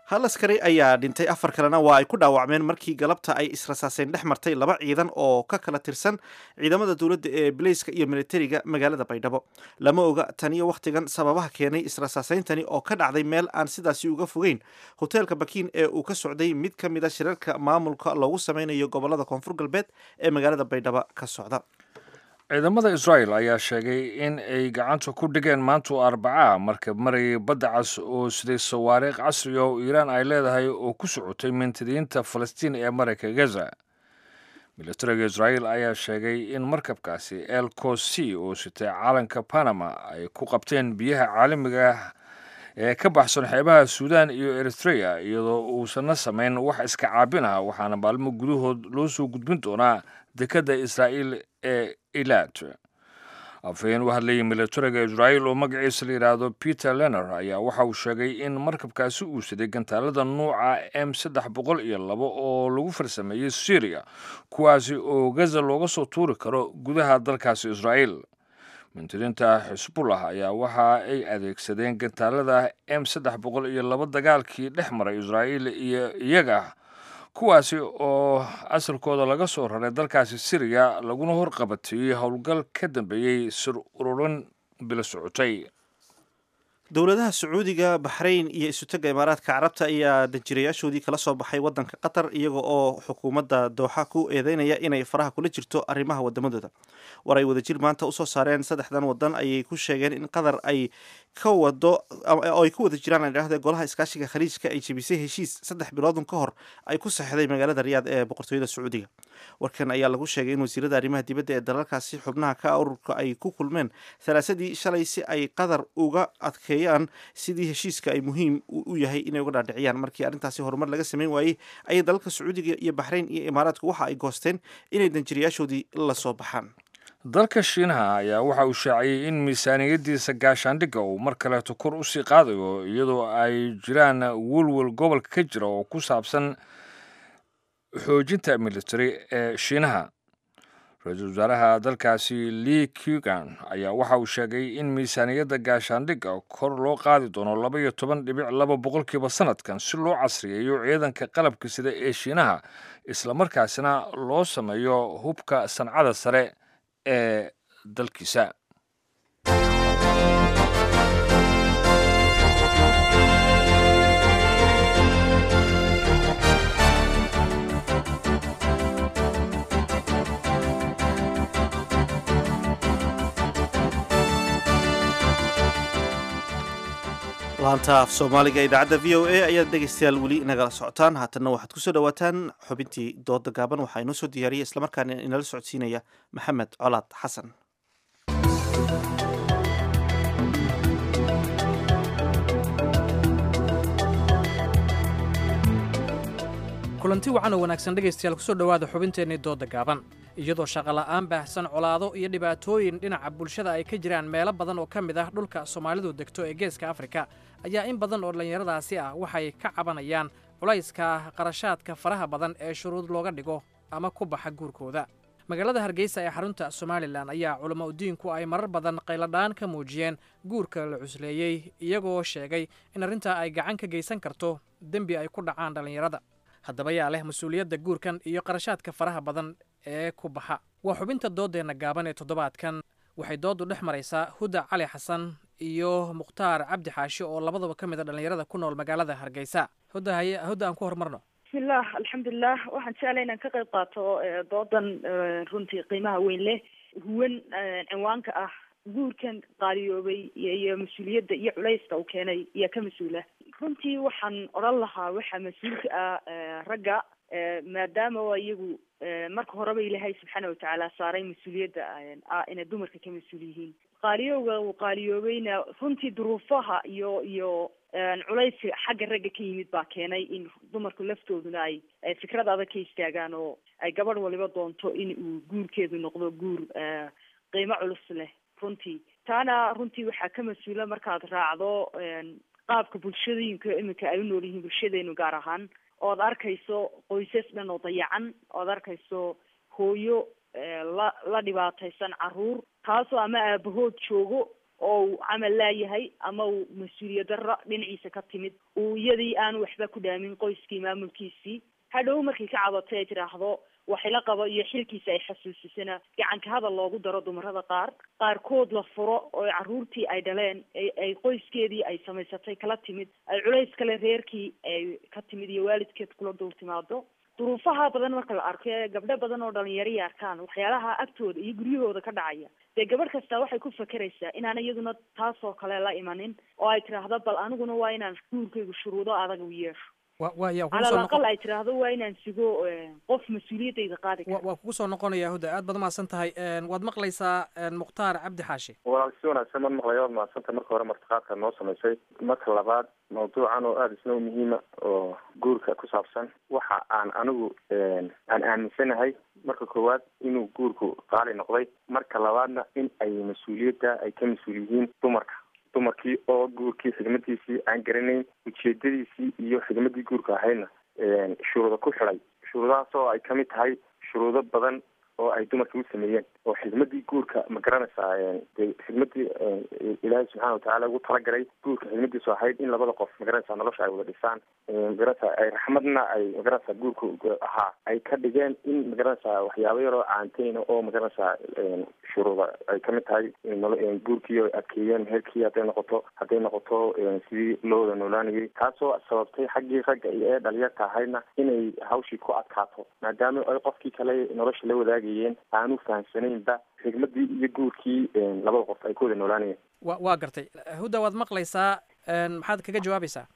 hal askari ayaa dhintay afar kalena waa ay ku dhaawacmeen markii galabta ay israsaaseen dhex martay laba ciidan oo ka kala tirsan ciidamada dowladda ee bileyska iyo militariga magaalada baydhabo lama oga taniyo wakhtigan sababaha keenay israsaasayntani oo ka dhacday meel aan sidaasi uga fogeyn hoteelka bakiin ee uu ka socday mid ka mid a shirarka maamulka loogu sameynayo gobolada koonfur galbeed ee magaalada baydhabo ka socda ciidamada israel ayaa sheegay in ay gacanta ku dhigeen maanta arbacaa markab marayay badda cas oo siday sawaariikh casriga oo iiraan ay leedahay oo ku socotay mintidiinta falastiin ee marayka gaza militariga israel ayaa sheegay in markabkaasi el cosi oo sitay caalanka panama ay ku qabteen biyaha caalamiga ee ka baxsan xeebaha suudan iyo eritrea iyadoo uusanna samayn wax iska caabin ah waxaana maalmo gudahood loo soo gudbin doonaa dekadda israa'iil ee ilaad afhayeen u hadlayay militariga israel oo magaciisa la yidhaahdo peter lener ayaa waxa uu sheegay in markabkaasi uu siday gantaalada nuuca m saddex boqol iyo labo oo lagu farsameeyey syria kuwaasi oo gaza looga soo tuuri karo gudaha dalkaasi israel mintidiinta xisbullah ayaa waxa ay adeegsadeen gantaalada m saddex boqol iyo labo dagaalkii dhex maray israel iyo iyaga kuwaasi oo asalkooda laga soo raray dalkaasi syriya laguna horqabateeyey howlgal ka dambeeyey sir ururin bila socotay dowladaha sacuudiga baxrayn iyo isutaga imaaraadka carabta ayaa danjirayaashoodii kala soo baxay wadanka qatar iyaga oo xukuumadda dooxa ku eedeynaya inay faraha kula jirto arrimaha wadamadooda war ay wadajir maanta usoo saareen saddexdan wadan ayay ku sheegeen in qatar ay ka wado oo ay ku wada jiraan idhaahde golaha iskaashiga khaliijka ay jebisay heshiis saddex biloodun ka hor ay ku saxday magaalada riyaad ee boqortooyada sacuudiga warkan ayaa lagu sheegay in wasiirada arrimaha dibadda ee dalalkaasi xubnaha ka ururka ay ku kulmeen salaasadii shalay si ay qatar uga adkeeyaan sidii heshiiska ay muhiim u yahay inay uga dhaadhiciyaan markii arrintaasi horumar laga samayn waayey ayay dalalka sacuudiga iyo baxrayn iyo imaaraadku waxa ay goosteen inay danjirayaashoodii la soo baxaan dalka shiinaha ayaa waxa uu shaaciyey in miisaaniyaddiisa gaashaandhigga uu mar kaleeto kor u sii qaadayo iyadoo ay jiraan welwel gobolka ka jira oo ku saabsan xoojinta military ee shiinaha ra-iisul wasaaraha dalkaasi lee kugan ayaa waxa uu sheegay in miisaaniyadda gaashaandhigga kor loo qaadi doono laba iyo toban dhibic laba boqolkiiba sanadkan si loo casriyeeyo ciidanka qalabka sida ee shiinaha islamarkaasina loo sameeyo hubka sancada sare ee dalkiisa laanta af soomaaliga idaacadda v o a ayaad dhegaystayaal weli nagala socotaan haatanna waxaad kusoo dhawaataan xubintii dooda gaaban waxaa inoo soo diyaariyay islamarkaana inala socodsiinaya maxamed colaad xasan kulanti wacan oo wanaagsan dhegaystayaal kusoo dhowaada xubinteennii dooda gaaban iyadoo shaqola'aan baahsan colaado iyo dhibaatooyin dhinaca bulshada ay ka jiraan meelo badan oo ka mid ah dhulka soomaalidu degto ee geeska afrika ayaa in badan oo dhallinyaradaasi ah waxay ka cabanayaan culayska qarashaadka faraha badan ee shuruud looga dhigo ama ku baxa guurkooda magaalada hargeysa ee xarunta somalilan ayaa culamo udiinku ay marar badan qayladhaan ka muujiyeen guurka la cusleeyey iyagoo sheegay in arrintaa ay gacan ka geysan karto dembi ay ku dhacaan dhallinyarada haddaba yaa leh mas-uuliyadda guurkan iyo qarashaadka faraha badan ee ku baxa waa xubinta dooddeenna gaaban ee toddobaadkan waxay dooddu dhex maraysaa huda cali xasan iyo mukhtaar cabdi xaashi oo labadaba ka mid a dhallinyarada ku nool magaalada hargeysa huda haye huda aan ku horumarno bismillaah alxamdulilah waxaan jeclay inaan ka qayb qaato doodan runtii qiimaha weyn leh huwan cinwaanka ah guurkan qaaliyoobay iyo mas-uuliyadda iyo culayska uu keenay iyo ka mas-uula runtii waxaan odhan lahaa waxaa mas-uulka ah ragga maadaama iyagu marka horeba ilaahay subxaana watacaala saaray mas-uuliyadda ah inay dumarka ka mas-uul yihiin qaaliyowga uu qaaliyoobayna runtii duruufaha iyo iyo culayska xagga ragga ka yimid baa keenay in dumarku laftooduna ay fikrad adag ka istaagaan oo ay gabadh waliba doonto in uu guurkeedu noqdo guur qiimo culus leh runtii taana runtii waxaa ka mas-uula markaad raacdo qaabka bulshadooyinka iminka ay u nool yihiin bulshadeenu gaar ahaan ood arkayso qoysas dhan oo dayacan ood arkayso hooyo la la dhibaataysan caruur taasoo ama aabahood joogo oo uu camal laayahay ama uu mas-uuliyad darro dhinaciisa ka timid uu iyadii aanu waxba ku dhaamin qoyskii maamulkiisii hadhow markay ka cadatay ay tidhaahdo waxila qabo iyo xilkiisa ay xasuusisana gacanka hadal loogu daro dumarada qaar qaarkood la furo oo carruurtii ay dhaleen ay qoyskeedii ay samaysatay kala timid ay culays kale reerkii ay ka timid iyo waalidkeed kula dul timaado duruufaha badan marka la arko ee gabdho badan oo dhalinyaro arkaan waxyaalaha agtooda iyo guryahooda ka dhacaya dee gabadh kasta waxay ku fakeraysaa inaan iyaduna taasoo kale la imanin oo ay tidhaahdo bal aniguna waa inaan guurkaygu shuruudo adag u yeesho calal aqal ay tidhaahdo waa inaan sigo qof mas-uuliyadayda qaadi kara waa kugu soo noqonaya huda aad baad umahadsan tahay waad maqlaysaa mukhtaar cabdi xaashi walaal si wanaagsan man maqlaya waad mahadsantahay marka hore martiqaadka noo samaysay marka labaad mawduucan oo aada isna muhiima oo guurka ku saabsan waxa aan anigu aan aaminsanahay marka koowaad inuu guurku qaali noqday marka labaadna in ay mas-uuliyadda ay ka mas-uul yihiin dumarka dumarkii oo guurkii xigmadiisii aan garanayn ujeedadiisii iyo xigmadii guurka ahaydna shuruudo ku xidhay shuruudahaas oo ay kamid tahay shuruudo badan oo ay dumarkii u sameeyeen oo xigmadii guurka ma garanaysaa de xigmadii ilaahay subxaana watacaala ugu talagalay guurka xigmadiisu ahayd in labada qof magaranaysaa nolosha ay wada dhisaan magaranaysaa ay raxmadna ay magaranaysaa guurka ahaa ay ka dhigeen in magaranaysaa waxyaabo yaroo caanteyn oo magaranaysaa shuruuda ay kamid tahay guurkii ay adkeeyeen meherkii hadday noqoto hadday noqoto sidii loo wada noolaanayay taasoo sababtay xaggii ragga iyo ee dhalinyarta ahaydna inay hawshii ku adkaato maadaama ay qofkii kale nolosha la wadaagayeen aanu fahamsanaynba xigmadii iyo guurkii labada qof ay ku wada noolaanayeen wa waa gartay huda waad maqlaysaa maxaad kaga jawaabaysaa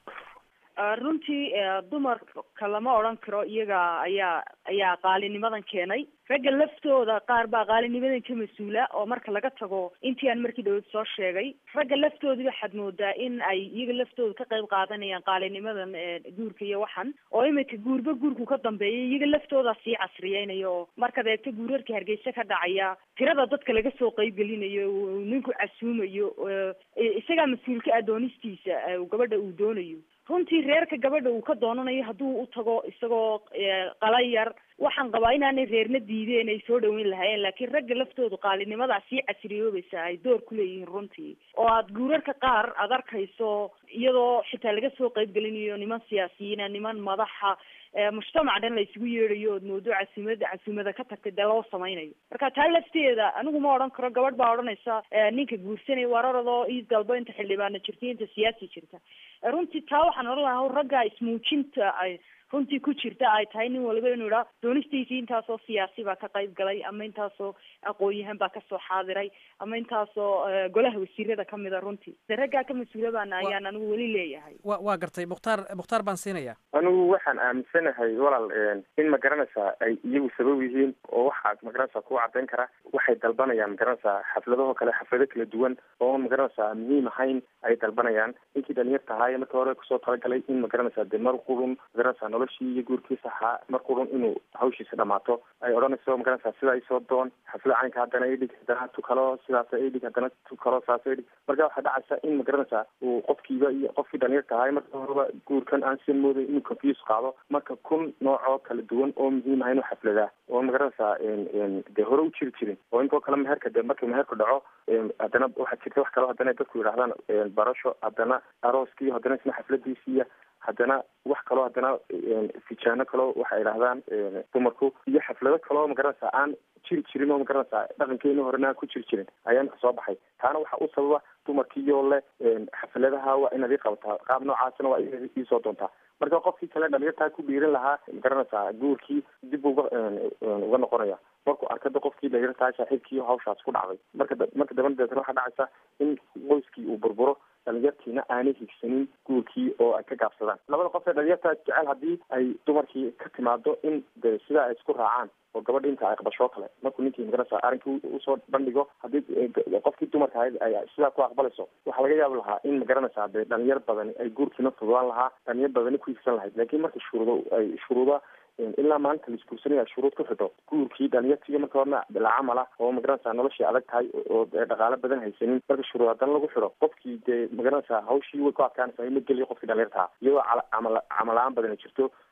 runtii dumarka lama odhan karo iyaga ayaa ayaa qaalinimadan keenay ragga laftooda qaar baa qaalinimadan ka mas-uula oo marka laga tago intii aan markii dhawad soo sheegay ragga laftooda waxaad moodaa in ay iyaga laftooda ka qayb qaadanayaan qaalinimadan guurka iyo waxan oo imika guurba guurku ka dambeeya iyaga laftooda sii casriyeynayo oo markaad eegto guurarka hargeysa ka dhacaya tirada dadka laga soo qayb gelinayo ninku casuumayo isagaa mas-uulka adoonistiisa gabadha uu doonayo runtii reerka gabadha uu ka doonanayo hadduu u tago isagoo qala yar waxaan qabaa inaanay reerna diideen ay soo dhaweyn lahaayeen laakiin ragga laftoodu qaalinimadaa sii casriyoobaysa ay door ku leeyihiin runtii oo aad guurarka qaar aad arkayso iyadoo xitaa laga soo qayb gelinayo niman siyaasiyiina niman madaxa mujtamac dhan la isugu yeedhayo ood moodo casuumada casuumada ka tagtay dee loo samaynayo marka taa lafteeda anigu ma odhan karo gabadh baa odhanaysa ninka guursanaya wararadoo iid galbo inta xildhibaana jirta inta siyaasi jirta runtii taa waxaan odhan lahaa ragga ismuujinta ay runtii ku jirta ay tahay nin waliba inuu idhaa doonistiisii intaasoo siyaasi baa ka qayb galay ama intaasoo aqoon-yahan baa kasoo xaadiray ama intaasoo golaha wasiirada kamida runtii de raggaa ka mas-uula baana ayaan anigu weli leeyahay wa waa gartay mukhtaar mukhtaar baan siinaya anigu waxaan aaminsanahay walaal in ma garanaysaa ay iyagu sabab yihiin oo waxaad magaranaysaa kuwa caddayn kara waxay dalbanayaan magaranaysaa xafladahoo kale xaflado kala duwan oo magaranaysaa muhiim ahayn ay dalbanayaan ninkii dhalinyarta ahaaye marka hore kusoo talagalay in magaranaysaa de mar qurun magaranaysaa noloshii iyo guurkiisa ahaa mar qurun inuu hawshiisa dhamaato ay odhanayso magaranaysaa sidaa isoo doon xaflada caynka haddana idhig haddana tu kalo sidaasa idhig haddana tu kalo saasa idhig marka waxaa dhacaysa in magaranaysaa uu qofkiiba iyo qofkii dhalinyarta ahaay marka horeba guurkan aan si mooday inuu confuse qaado marka kun noocoo kala duwan oo muhiim ah inuu xafladaa oo magaranaysaa dee hore u jiri jirin oo intoo kale meherka de markii meherku dhaco haddana waxaa jirta wax kaloo haddana dadku yidhahdaan barasho haddana arooskii haddana isna xafladiisiiya haddana wax kaloo haddana fijaano kaloo waxay idhahdaan dumarku iyo xaflado kaloo magaranaysaa aan jiri jirin oo magaranaysaa dhaqankeeni horena aan ku jiri jirin ayaan soo baxay taana waxa u sababa dumarkiiyoo le xafladaha waa inaad ii qabataa qaab noocaasina waa iisoo doontaa marka qofkii kale dhalinyartaa ku dhiiran lahaa magaranaysaa guurkii dib uga uga noqonaya markuu arkada qofkii dhalinyartaa saaxiibkii hawshaas ku dhacday marka marka daban deetana waxaa dhacaysa in qoyskii uu burburo dhalinyartiina aanay higsanin guurkii oo ay ka gaabsadaan labada qof ee dhalinyarta jecel haddii ay dumarkii ka timaado in de sidaa ay isku raacaan oo gabadha inta ay aqbashoo kale markuu ninkii magaranaysaa arrinkii usoo bandhigo haddii qofkii dumarka ahayd ay sidaa ku aqbalayso waxaa laga yaabi lahaa in magaranaysaa de dhalinyar badani ay guurkiina fududaan lahaa dhalinyar badani ku higsan lahayd laakiin marka shuruudo ay shuruuda ilaa maalinta la isguursanaya shuruud ku xidho guurkii dhalinyartii marka horena bilaa camal ah oo magaranaysaa noloshii adag tahay oo dhaqaalo badan haysanin marka shuruud haddana lagu xidho qofkii dee magaranaysaa hawshii way ku adkaanaysaa in la geliyo qofkii dhalinyartaa iyadoo camal camal la-aan badana jirto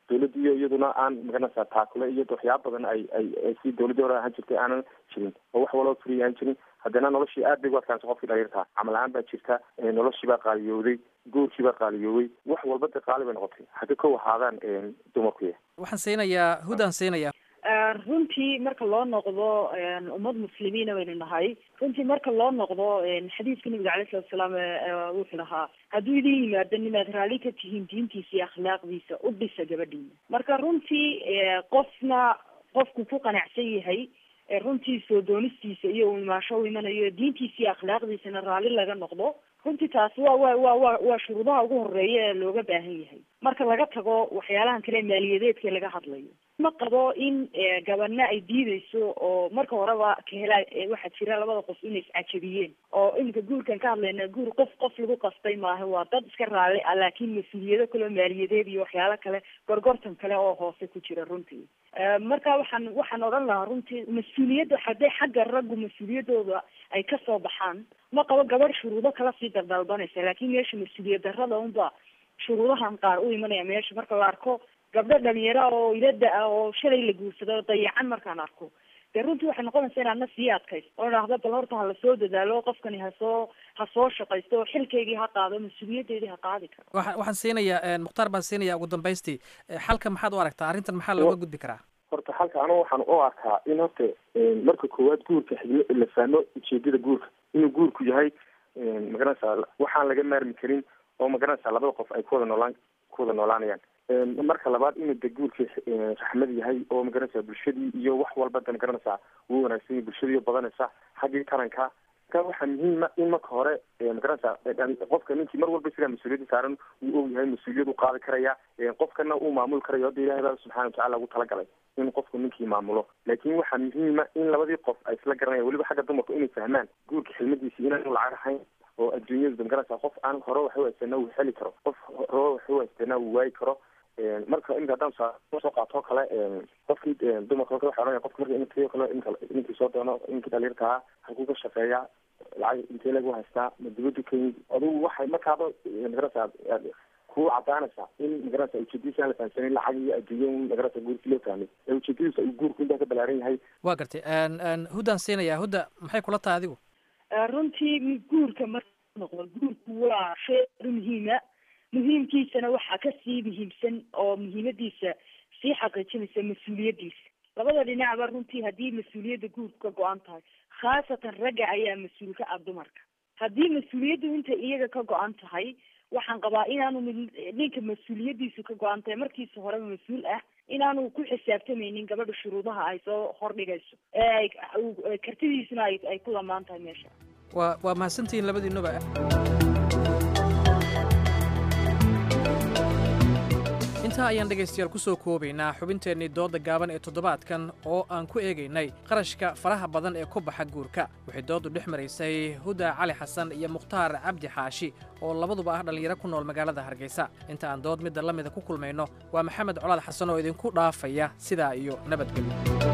dawladdiiyo iyaduna aan magaranaysaa taakule iyo waxyaaba badan ay ay si dawladda hore ahaan jirtay aanan jirin oo wax walba free ahaan jirin haddana noloshii aad bay u adkaansa qofkii dhalinyartaa camal la-aan baa jirta noloshii baa qaaliyowday guurkii baa qaaliyoobay wax walba dee qaali bay noqotay hadda kow ahaadaan dumarkuya waxaan siinayaa hudaan siinayaa runtii marka loo noqdo ummad muslimiina baynu nahay runtii marka loo noqdo xadiiska nabiga caleyhi salatu salaam wuxuu lahaa hadduu idin yimaado nimaad raalli ka tihiin diintiisa iyo akhlaaqdiisa u dhisa gabadhiina marka runtii qofna qofku ku qanacsan yahay runtii soo doonistiisa iyo imaasho u imanayo diintiisa iyo akhlaaqdiisana raalli laga noqdo runtii taasi waa wa wa wa waa shuruudaha ugu horeeya ee looga baahan yahay marka laga tago waxyaalahan kale maaliyadeedka laga hadlayo ma qabo in gabadhna ay diideyso oo marka horeba kahela waxaa jira labada qof inay iscajabiyeen oo iminka guurkan ka hadlayna guur qof qof lagu qastay maaha waa dad iska raalli ah laakiin mas-uuliyado kale oo maaliyadeed iyo waxyaalo kale gorgortan kale oo hoose ku jira runtii marka waxaan waxaan odhan lahaa runtii mas-uuliyadda hadday xagga raggu mas-uuliyadooda ay kasoo baxaan ma qabo gabadh shuruudo kala sii daldalbanaysa laakiin meesha mas-uuliyad darrada unba shuruudahan qaar u imanaya meesha marka la arko gabdho dhalinyaro oo ilada ah oo shalay la guursado dayacan markaan arko dee runtii waxay noqonaysa inaadna sii adkayso oo idhaahdo bal horta ha lasoo dadaalo qofkani hasoo ha soo shaqaysto oo xilkaygii ha qaado mas-uuliyadeedii ha qaadi karo waa waxaan siinayaa mukhtaar baan siinayaa ugu dambaystii xalka maxaad u aragtaa arrintan maxaa looga gudbi karaa horta xalka anigu waxaan u arkaa in horta marka koowaad guurka xiglo la fahmo ujeedada guurka inuu guurku yahay magaranaysaa waxaan laga maarmi karin oo magaranaysaa labada qof ay kuwada noolaan kuwada noolaanayaan marka labaad inuu de guurkii raxmad yahay oo magaranaysaa bulshadii iyo wax walba da magaranaysaa wuu wanaagsan yahay bulshadiiyo badanaysa xaggii taranka ka waxaa muhiima in marka hore magaranaysaa qofka ninkii mar walba sidaa mas-uuliyadda saaran wuu og yahay mas-uuliyad u qaadi karaya qofkana uu maamuli karayo hadda ilahay baa subxana watacala ugu talagalay in qofku ninkii maamulo laakiin waxaa muhiima in labadii qof ay isla garanayaan weliba xagga dumarku inay fahmaan guurka xilmadiisi inaanu lacag ahayn oo adduunyadu magaranaysaa qof aan hore wax u haystana uu heli karo qof hore wax u haystana uu waayi karo marka imika haddaan soo qaatoo kale qofkii dumarka kale waxa ohanaya qofka marka intii kale inka ninkii soo doono ninkii dhalinyarta ahaa halkuu ka shaqeeyaa lacag intee lagu haystaa ma dibaddu ka yimid adugu waxay markaaba magaranaysaa ku cadaanaysaa in magaranaysaa ujeedadiisa aan la fahamsanin lacag iyo adduunya magaranaysaa guurkii loo fahmay ee ujeedadiisa uu guurku intaa ka balaaran yahay waa gartay huddaan siinayaa hudda maxay kula tahay adigu runtii guurka marka noqdo guurku waa shay muhiima muhiimkiisana waxaa kasii muhiimsan oo muhiimadiisa sii xaqiijinaysa mas-uuliyadiisa labada dhinacba runtii haddii mas-uuliyadda guurku ka go-an tahay khaasatan ragga ayaa mas-uul ka ah dumarka haddii mas-uuliyaddu intay iyaga ka go-an tahay waxaan qabaa inaanu ninka mas-uuliyadiisu ka go-an tahay markiisa horeba mas-uul ah inaanu ku xisaabtamaynin gabadha shuruudaha ay soo hordhigayso ee ay kartidiisuna ay ay ku lamaan tahay meesha waa waa mahadsantihiin labadiinuba intaa ayaan dhegaystayaal ku soo koobaynaa xubinteennii dooda gaaban ee toddobaadkan oo aan ku eegaynay qarashka faraha badan ee ku baxa guurka waxay dooddu dhex maraysay huda cali xasan iyo mukhtaar cabdi xaashi oo labaduba ah dhallinyaro ku nool magaalada hargeysa inta aan dood midda la mida ku kulmayno waa maxamed colaad xasan oo idinku dhaafaya sidaa iyo nabadgelyo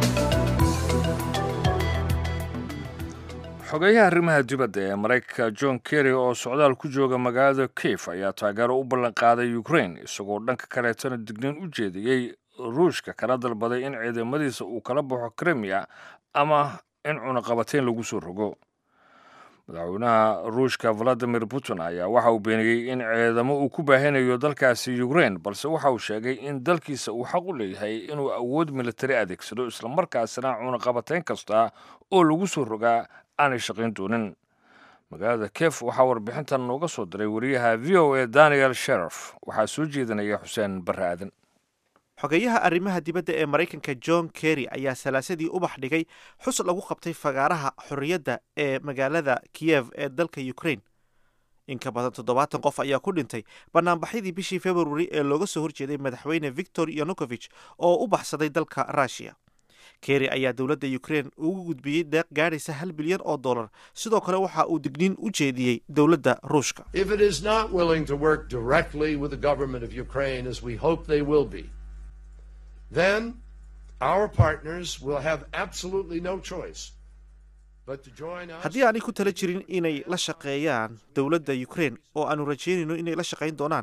xogeyaha arrimaha dibadda ee maraykanka john kerry oo socdaal ku jooga magaalada kiev ayaa taageero u ballan qaaday ukraine isagoo dhanka kaleetana digniin u jeediyey ruushka kana dalbaday in ciidamadiisa uu kala baxo krimiya ama in cunaqabateyn lagu soo rogo madaxweynaha ruushka valadimir putin ayaa waxa uu beeniyey in ciidamo uu ku baahinayo dalkaasi ukraine balse waxa uu sheegay in dalkiisa uu xaq u leeyahay inuu awood militari adeegsado islamarkaasina cunaqabateyn kasta oo lagu soo rogaa aanay shaqayn doonin magaalada kiev waxaa warbixintan nooga soo diray wariyaha v o a daniel sherif waxaa soo jeedinaya xuseen barre aadan xogeyaha arrimaha dibadda ee maraykanka john kerry ayaa salaasadii ubax dhigay xus lagu qabtay fagaaraha xorriyadda ee magaalada kiyev ee dalka ukraine in ka badan toddobaatan qof ayaa ku dhintay banaanbaxyadii bishii februari ee looga soo horjeeday madaxweyne victor yanukovich oo u baxsaday dalka russiya kerry ayaa dowladda ukraine ugu gudbiyey deeq gaadhaysa hal bilyan oo dollar sidoo kale waxa uu digniin u jeediyey dowladda ruushka if it is not willing to work directly with the government of Ukraine as we hope they will be, then our partners will have absolutely no choice but to join us. haddii aanay ku tala jirin inay la shaqeeyaan dowladda ukraine oo aanu rajaynayno inay la shaqayn doonaan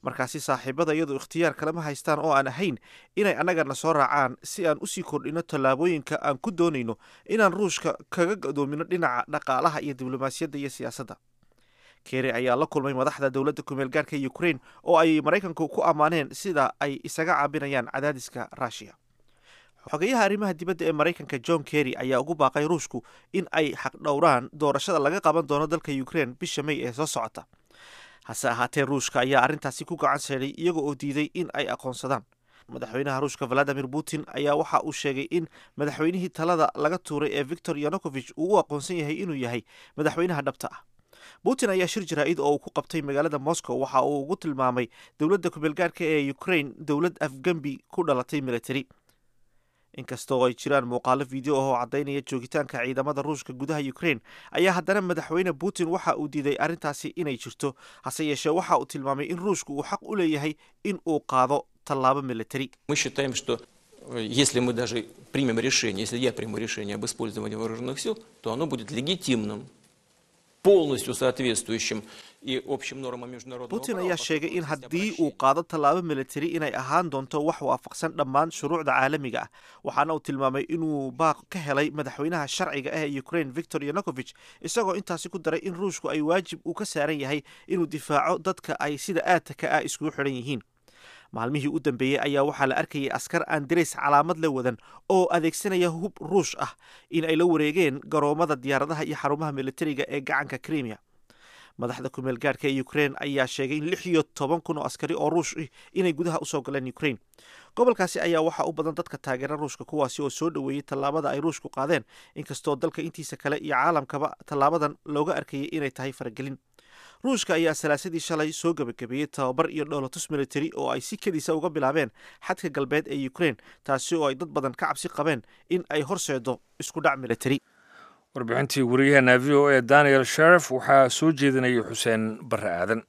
markaasi saaxiibada iyadu ikhtiyaar kalema haystaan oo aan ahayn inay annagana soo raacaan si aan usii kordhino tallaabooyinka aan ku doonayno inaan ruushka kaga gadoomino dhinaca dhaqaalaha iyo diblomaasiyadda iyo siyaasadda. Kerry ayaa la kulmay madaxda dowladda kumeel gaarka Ukraine oo ay Maraykanku ku ammaaneen sida ay isaga caabinayaan cadaadiska Russia. xogayaha arrimaha dibadda ee Maraykanka John Kerry ayaa ugu baaqay Ruushku in ay xaqdhowraan doorashada laga qaban doono dalka Ukraine bisha May ee soo socota. hase ahaatee Ruushka ayaa arrintaasi ku gacan seeday iyaga oo diiday in ay aqoonsadaan. madaxweynaha Ruushka Vladimir Putin ayaa waxa uu sheegay in madaxweynihii talada laga tuuray ee Viktor Yanukovych uu u aqoonsan yahay inuu yahay madaxweynaha dhabta ah. Putin ayaa shir jaraa'id oo uu ku qabtay magaalada Moscow waxa uu ugu tilmaamay dowladda kumeel gaarka ee Ukraine dowlad afgambi ku dhalatay military. inkastoo ay jiraan muuqaalo video oo cadaynaya joogitaanka ciidamada Ruushka gudaha Ukraine ayaa haddana madaxweyne Putin waxa uu diiday arrintaasi inay jirto, hase yeeshee waxa uu tilmaamay in Ruushku uu xaq u leeyahay in uu qaado tallaabo military. Мы считаем, что если мы даже примем решение, если я приму решение об использовании вооруженных сил, то оно будет легитимным, полностью соответствующим и общим нормам международного права. Putin ayaa sheegay in haddii uu qaado tallaabo military inay ahaan doonto wax waafaqsan dhammaan shuruucda caalamiga ah, waxaana uu tilmaamay inuu baaq ka helay madaxweynaha sharciga ah ee Ukraine Viktor Yanukovych, isagoo intaasi ku daray in Ruushku ay waajib u ka saaran yahay inuu difaaco dadka ay sida aadka ah iskugu xidhan yihiin. maalmihii u dambeeyey ayaa waxaa la arkayay askar aan dareys calaamad la wadan oo adeegsanaya hub Ruush ah in ay la wareegeen garoomada diyaaradaha iyo xarumaha militariga ee gacanka Crimea. madaxda kumeel gaarka ee Ukraine ayaa sheegay in lix iyo toban kun oo askari oo Ruush ah inay gudaha u soo galeen Ukraine. gobolkaasi ayaa waxa u badan dadka taageera Ruushka kuwaasi oo soo dhaweeyay tallaabada ay Ruushku qaadeen, inkastoo dalka intiisa kale iyo caalamkaba tallaabadan looga arkayay inay tahay faragelin. Ruushka ayaa salaasadii shalay soo gabagabeeyey tababar iyo dhoolatus military oo ay si kediisa uga bilaabeen xadka galbeed ee Ukraine, taasi oo ay dad badan ka cabsi qabeen in ay horseedo isku dhac military. warbixintii wariyaheena v o a Daniel Sheriff waxaa soo jeedinayay Xuseen Barre Aadan.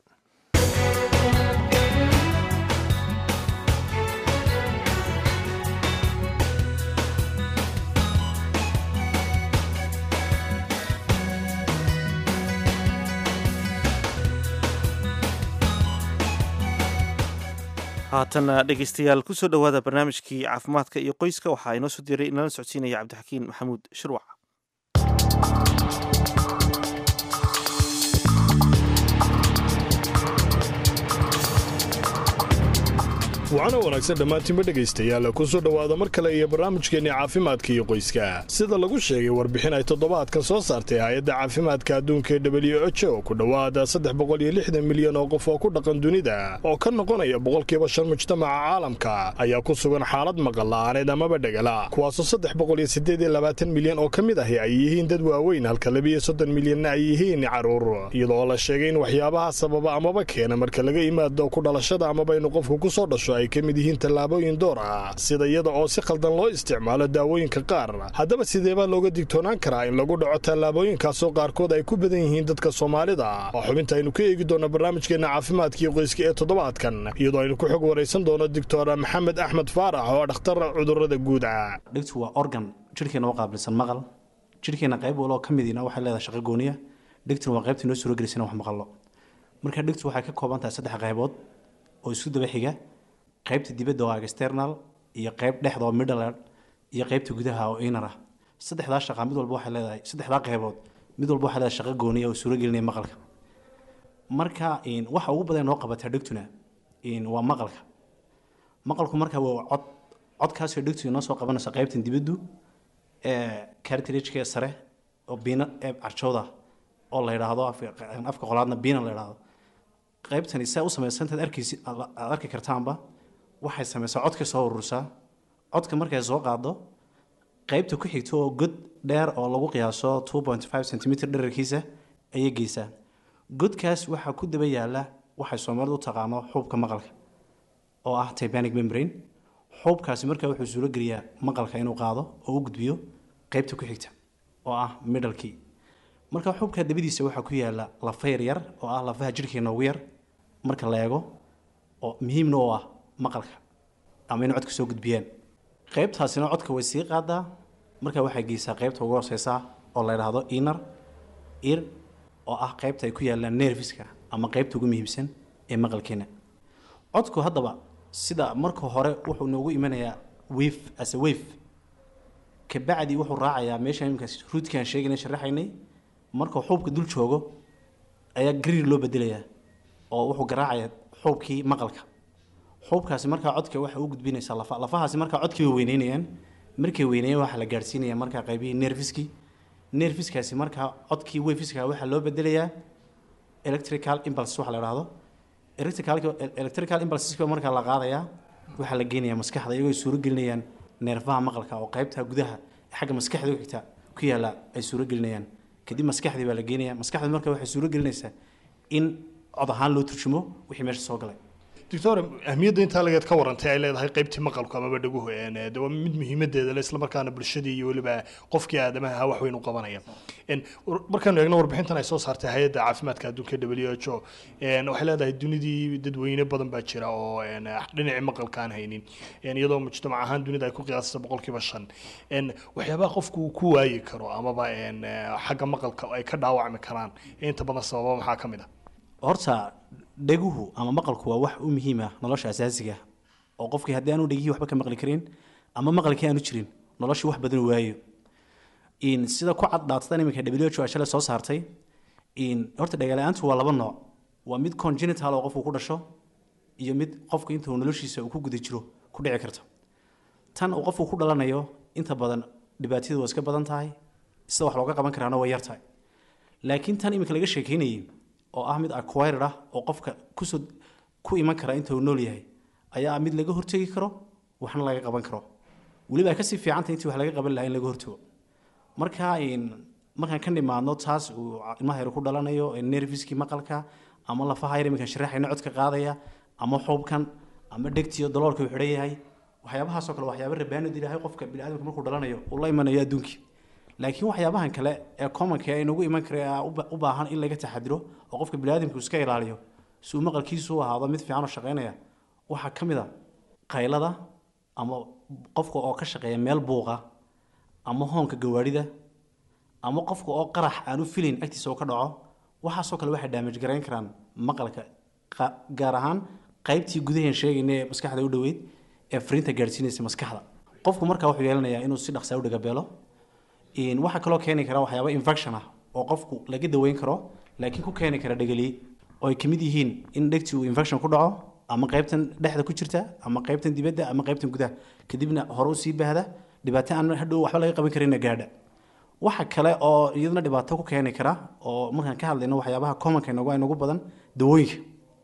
haatana dhegeystayaal kusoo dhowaada barnaamijkii caafimaadka iyo qoyska waxaa inoo soo diray inala socodsiinaya cabdixakiin maxamuud shirwac. waxaana wanaagsan dhammaantiinba dhegaystayaal ku soo dhowaada mar kale iyo barnaamijkeenni caafimaadka iyo qoyska. sida lagu sheegay warbixin ay toddobaadkan soo saartay hay-adda caafimaadka adduunka ee W H O ku dhowaada saddex boqol iyo lixdan milyan oo qof oo ku dhaqan dunida oo ka noqonaya boqolkiiba shan mujtamaca caalamka ayaa ku sugan xaalad maqal la'aaneed amaba dhegala, kuwaasoo saddex boqol iyo siddeed iyo labaatan milyan oo ka mid ahi ay yihiin dad waaweyn halka labiyo soddon milyanna ay yihiin carruur, iyadoo la sheegay in waxyaabaha sababa amaba keena marka laga yimaado ku dhalashada amaba inuu qofku ku soo dhasho ay ka mid yihiin tallaabooyin door ah, sida iyada oo si khaldan loo isticmaalo daawooyinka qaar. haddaba sideebaa looga digtoonaan karaa in lagu dhaco tallaabooyinkaasoo qaarkood ay ku badan yihiin dadka Soomaalida? oo xubinta aynu ka eegi doona barnaamijkeena caafimaadka iyo qoyska ee toddobaadkan, iyadoo aynu ku xog waraysan doono Doctor Maxamed Axmed Faarax oo dhakhtar cudurrada guud ah. dhegtu waa organ jirkeena oo qaabilsan maqal, jirkeena qayb walba oo ka midina waxay leedahay shaqo gooniya. dhegtuna waa qaybtii noo suuro gelisana wax maqallo. marka dhegtu waxay ka kooban tahay saddex qaybood oo isku daba xiga: qaybta dibadda oo external, iyo qayb dhexda oo middle, iyo qaybta gudaha oo inner ah. saddexdaa shaqo mid walba waxay leedahay saddexdaa qaybood mid walba waxay leedahay shaqo gooniya oo suuro gelinaya maqalka. marka in waxa ugu badan noo qabata dhegtuna in waa maqalka. maqalku marka waa cod codkaas oo dhegtu inoo soo qabanaysa qaybtan dibaddu ee cartilage-ka sare oo biina ee carjooda oo la yiraahdo afka qolaadna biina la yiraahdo. qaybtan isaa u samaysantaad arkaysi aad arki kartaanba waxay samaysaa codka soo urursaa. codka markay soo qaado qaybta ku xigto oo god dheer oo lagu qiyaaso two point five centimeter dhererkiisa ayay geysaa. godkaas waxaa ku daba yaala waxay Soomaalidu u taqaano xuubka maqalka oo ah tympanic membrane. xuubkaasi markaa wuxuu suuro geliyaa maqalka inuu qaado oo u gudbiyo qaybta ku xigta oo ah middle key. marka xuubka dabadiisa waxaa ku yaala lafa yar yar oo ah lafaha jirkeena ugu yar marka la eego, oo muhiimna u ah maqalka ama inay codka soo gudbiyaan. qaybtaasina codka way sii qaadaa, marka waxay geysaa qaybta ugu hooseysa oo la yiraahdo inner ear oo ah qaybta ay ku yaalaan nerveska ama qaybta ugu muhiimsan ee maqalkeena. codku haddaba sida marka hore wuxuu noogu imanayaa wave as a wave kabacdi wuxuu raacayaa meesha imikaas ruudkaan sheegaynay sharaxaynay marka xuubka dul joogo ayaa gariir loo bedelayaa oo wuxuu garaacayaa xuubkii maqalka xuubkaasi markaa codka waxa u gudbinaysaa lafa lafahaasi markaa codkii way weyneynayaan markay weyneeyaan waxaa la gaadhsiinayaa markaa qaybihii nerviskii nerviskaasi markaa codkii waveska waxaa loo bedelayaa electrical impulse waxa la yidhaahdo electrical electrical impulseska markaa la qaadayaa waxaa la geenayaa maskaxda iyagoo ay suuro gelinayaan neerfaha maqalka oo qaybta gudaha xagga maskaxda ku xigta ku yaala ay suuro gelinayaan kadib maskaxdii baa la geenayaa maskaxda markaa waxay suuro gelinaysaa in cod ahaan loo turjumo wixii meesha soo galay doctor ahmiyadda intaa lageed ka warantay ay leedahay qaybtii maqalku amaba dhaguhu de waa mid muhiimadeeda le isla markaana bulshadii iyo weliba qofkii aadamaha wax weyn u qabanaya markaanu eegno warbixintan ay soo saartay hay-adda caafimaadka adduunka w h o waxay leedahay dunidii dadweyne badan baa jira oo dhinacii maqalka aan haynin iyadoo mujtamac ahaan dunida ay ku qiyaasata boqolkiiba shan waxyaabaha qofku uu ku waayi karo amaba xagga maqalka ay ka dhaawacmi karaan inta badan sababa maxaa ka mid ah horta dhaguhu ama maqalku waa wax u muhiim ah nolosha asaasiga oo qofkii haddii aanu dhegihii waxba ka maqli karin ama maqalkii aanu jirin noloshii wax badan waayo in sida ku cad dhaatadan iminka w h o shalay soo saartay in horta dhagala-aantu waa laba nooc waa mid congenital oo qofku ku dhasho iyo mid qofku intuu noloshiisa uu ku guda jiro ku dhici karta tan uu qofku ku dhalanayo inta badan dhibaatadu waa iska badan tahay sida wax looga qaban karaana waa yar tahay laakiin tan iminka laga sheekeynayay oo ah mid acquired ah oo qofka kusoo ku iman kara inta uu nool yahay ayaa mid laga hortegi karo waxna laga qaban karo weliba ay kasii fiicantay intii wax laga qaban lahaa in laga hortago marka markaan ka nimaadno taas uu ilmaha yar ku dhalanayo nerviskii maqalka ama lafaha yar iminkaan sharaxayna codka qaadaya ama xuubkan ama dhegtiyo daloolka uu xidhan yahay waxyaabahaasoo kale waxyaaba rabaanid ilaahay qofka biniaadamka markuu dhalanayo uu la imanayo adduunkii laakiin waxyaabahan kale ee commonka ee inagu iman kara u baahan in laga taxadiro oo qofka biniaadamku iska ilaaliyo si uu maqalkiisu u ahaado mid fiican oo shaqaynaya waxaa ka mid a qaylada ama qofka oo ka shaqeeya meel buuqa ama hoonka gawaarida ama qofka oo qarax aan u filin agtiisa oo ka dhaco waxaasoo kale waxay damage garayn karaan maqalka gaar ahaan qaybtii gudahan sheegayna ee maskaxda u dhoweyd ee fariinta gaadhsiinaysa maskaxda qofku markaa wuxuu yeelanayaa inuu si dhaqsaa u dhagabeelo waxaa kaloo keeni kara waxyaaba infection ah oo qofku laga daweyn karo laakiin ku keeni kara dhegaliye oo ay kamid yihiin in dhegtii uu infection ku dhaco ama qaybtan dhexda ku jirta ama qaybtan dibadda ama qaybtan gudaha kadibna hore u sii baahda dhibaato aan hadhow waxba laga qaban karinna gaadha waxa kale oo iyaduna dhibaato ku keeni kara oo markaan ka hadlayno waxyaabaha commonka inagu inagu badan dawooyinka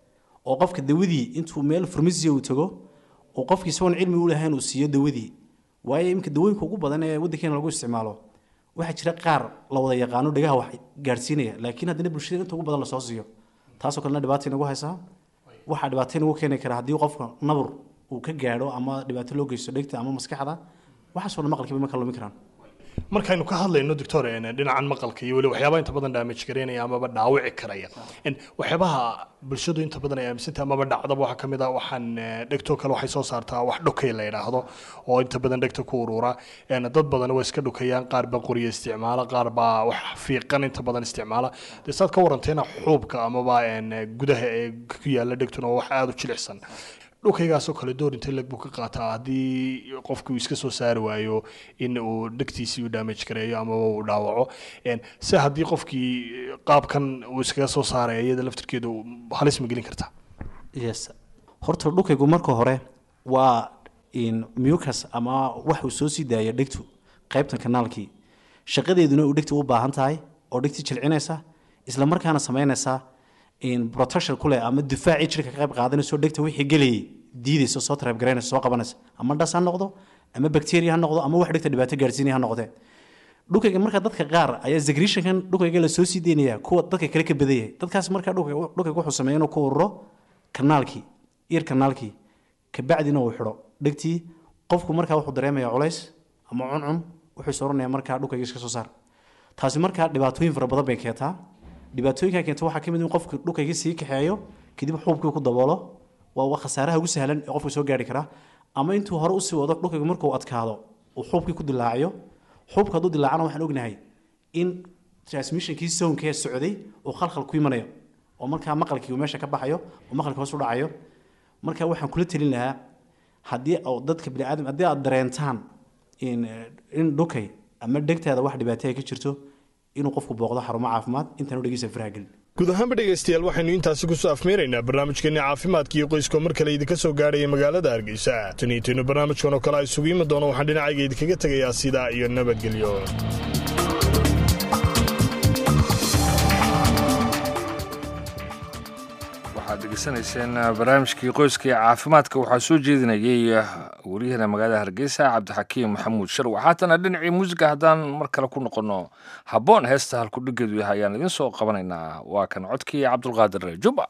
oo qofka dawadii intuu meel farmasiya uu tago oo qofkii isagoon cilmi u lahayn uu siiyo dawadii waayo imika dawooyinka ugu badan ee waddankeena lagu isticmaalo waxaa jira qaar la wada yaqaano dhagaha wax gaadhsiinaya laakiin haddana bulshada inta ugu badan lasoo siiyo taasoo kalena dhibaata inagu haysaa waxaa dhibaato inagu keeni kara haddii qofka nabur uu ka gaadho ama dhibaato loo geysto dhegta ama maskaxda waxaasoo dhan maqalkiiba markaa lumi karaan markaynu ka hadlayno doctor dhinacan maqalka iyo weli waxyaabaha inta badan damage gareynaya amaba dhaawici karaya waxyaabaha bulshadu inta badan ay aaminsantay amaba dhacdaba waxaa kamid ah waxaan dhegto kale waxay soo saartaa wax dhokay la yidhaahdo oo inta badan dhegta ku urura dad badan waa iska dhokayaan qaar baa qoriya isticmaala qaar baa wax fiiqan inta badan isticmaala dee saad ka waranteena xuubka amaba gudaha ee ku yaala dhegtuna waa wax aada u jilicsan dhulkaygaasoo kale door inta leg buu ka qaataa haddii qofkii uu iska soo saari waayo in uu dhegtiisii u damage gareeyo ama uu dhaawaco se haddii qofkii qaabkan uu iskaga soo saaraya iyada laftirkeedu halis ma gelin kartaa yes horta dhulkaygu marka hore waa in mucus ama wax uu soo sii daaya dhegtu qaybtan kanaalkii shaqadeeduna uu dhegta u baahan tahay oo dhegtii jilcinaysa isla markaana samaynaysa in protection kule ama difaaci jirka ka qayb qaadanayso dhegta wixii gelayay diidayso soo trap garaynayso soo qabanaysa ama dhas ha noqdo ama bacteria ha noqdo ama wax dhegta dhibaato gaarsiinaya ha noqdee dhulkayga markaa dadka qaar ayaa secretionkan dhulkayga la soo sii deynaya kuwa dadka kale ka badan yahay dadkaas markaa dhulkayga wuxuu sameeya inuu ku ururo kanaalkii ear kanaalkii kabacdina uu xidho dhegtii qofku markaa wuxuu dareemaya culays ama cuncun wuxuu soranaya markaa dhulkayga iska soo saar taasi markaa dhibaatooyin fara badan bay keentaa dhibaatooyinka keenta waxaa ka mid in qofku dhulkayga sii kaxeeyo kadib xuubkii ku daboolo waa khasaaraha ugu sahlan ee qofka soo gaari kara ama intuu hore usii wado dhulkayga markuu adkaado uu xuubkii ku dilaaciyo xuubka hadduu dilaacana waxaan ognahay in transmissionkii sawnkee socday uu khalkhal ku imanayo oo markaa maqalkii uu meesha ka baxayo oo maqalkii hoos u dhacayo marka waxaan kula talin lahaa haddii dadka biniaadam haddii aad dareentaan in in dhukay ama dhegtaada wax dhibaato ka jirto inuu qofku booqdo xarumo caafimaad intaan u dhegeysan faraha gelin guud ahaanba dhegaystayaal waxaynu intaasi ku soo afmeeraynaa barnaamijkeenni caafimaadka iyo qoyska mar kale idinka soo gaadhaya magaalada hargeysa tan iyo taynu barnaamijkan oo kale ay isugu yimi doono waxaan dhinacayga idinkaga tegayaa sidaa iyo nabadgelyo waxaad degeysanayseen barnaamijkii qoyska iyo caafimaadka waxaa soo jeedinayay wariyahana magaalada hargeysa cabdixakiim maxamuud shar waxaatana dhinacii muusiga haddaan mar kale ku noqono habboon heesta halkudhigeedu yahay ayaan idiin soo qabanaynaa waa kan codkii cabdulqaadir juba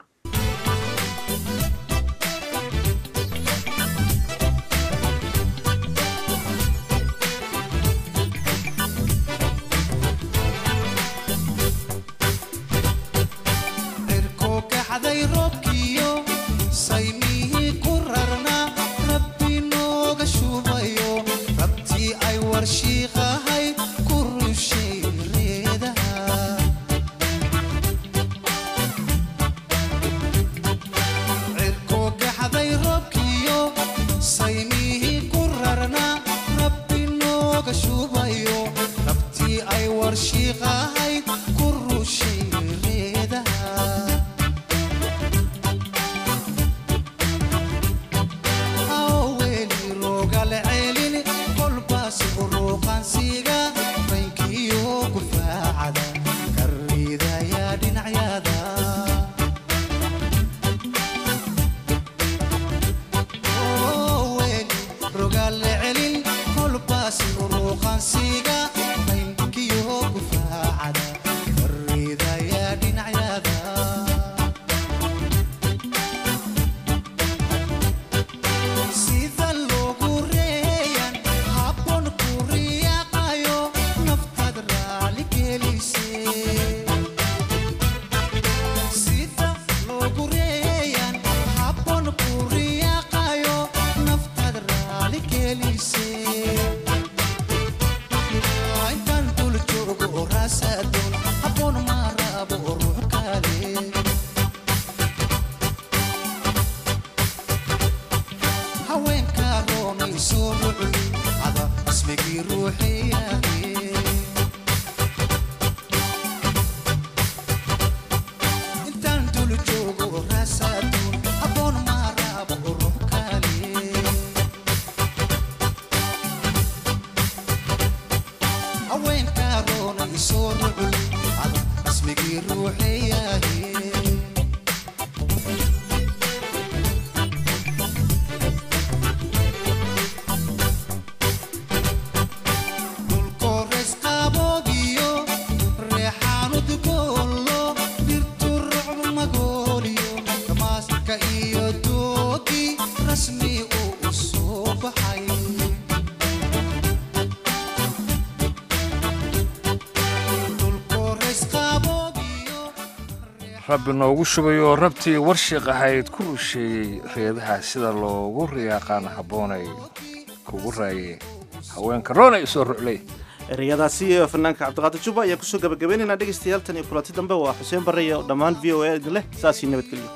rabbi noogu shubayo rabtii warshiq ahayd ku rusheeyey reedaha sida loogu riyaaqaan habboonay kugu raayey haweenka roona i soo ruclay ereyadaasi iyo fanaanka cabdiqaadir juba ayaan kusoo gabagabaynaynaa dhegaystayaal tan iyo kulanti dambe waa xuseen barre iyo dhammaan v o a idin leh saasii nabadgelyo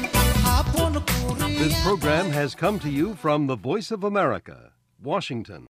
This program has come to you from the Voice of America, Washington.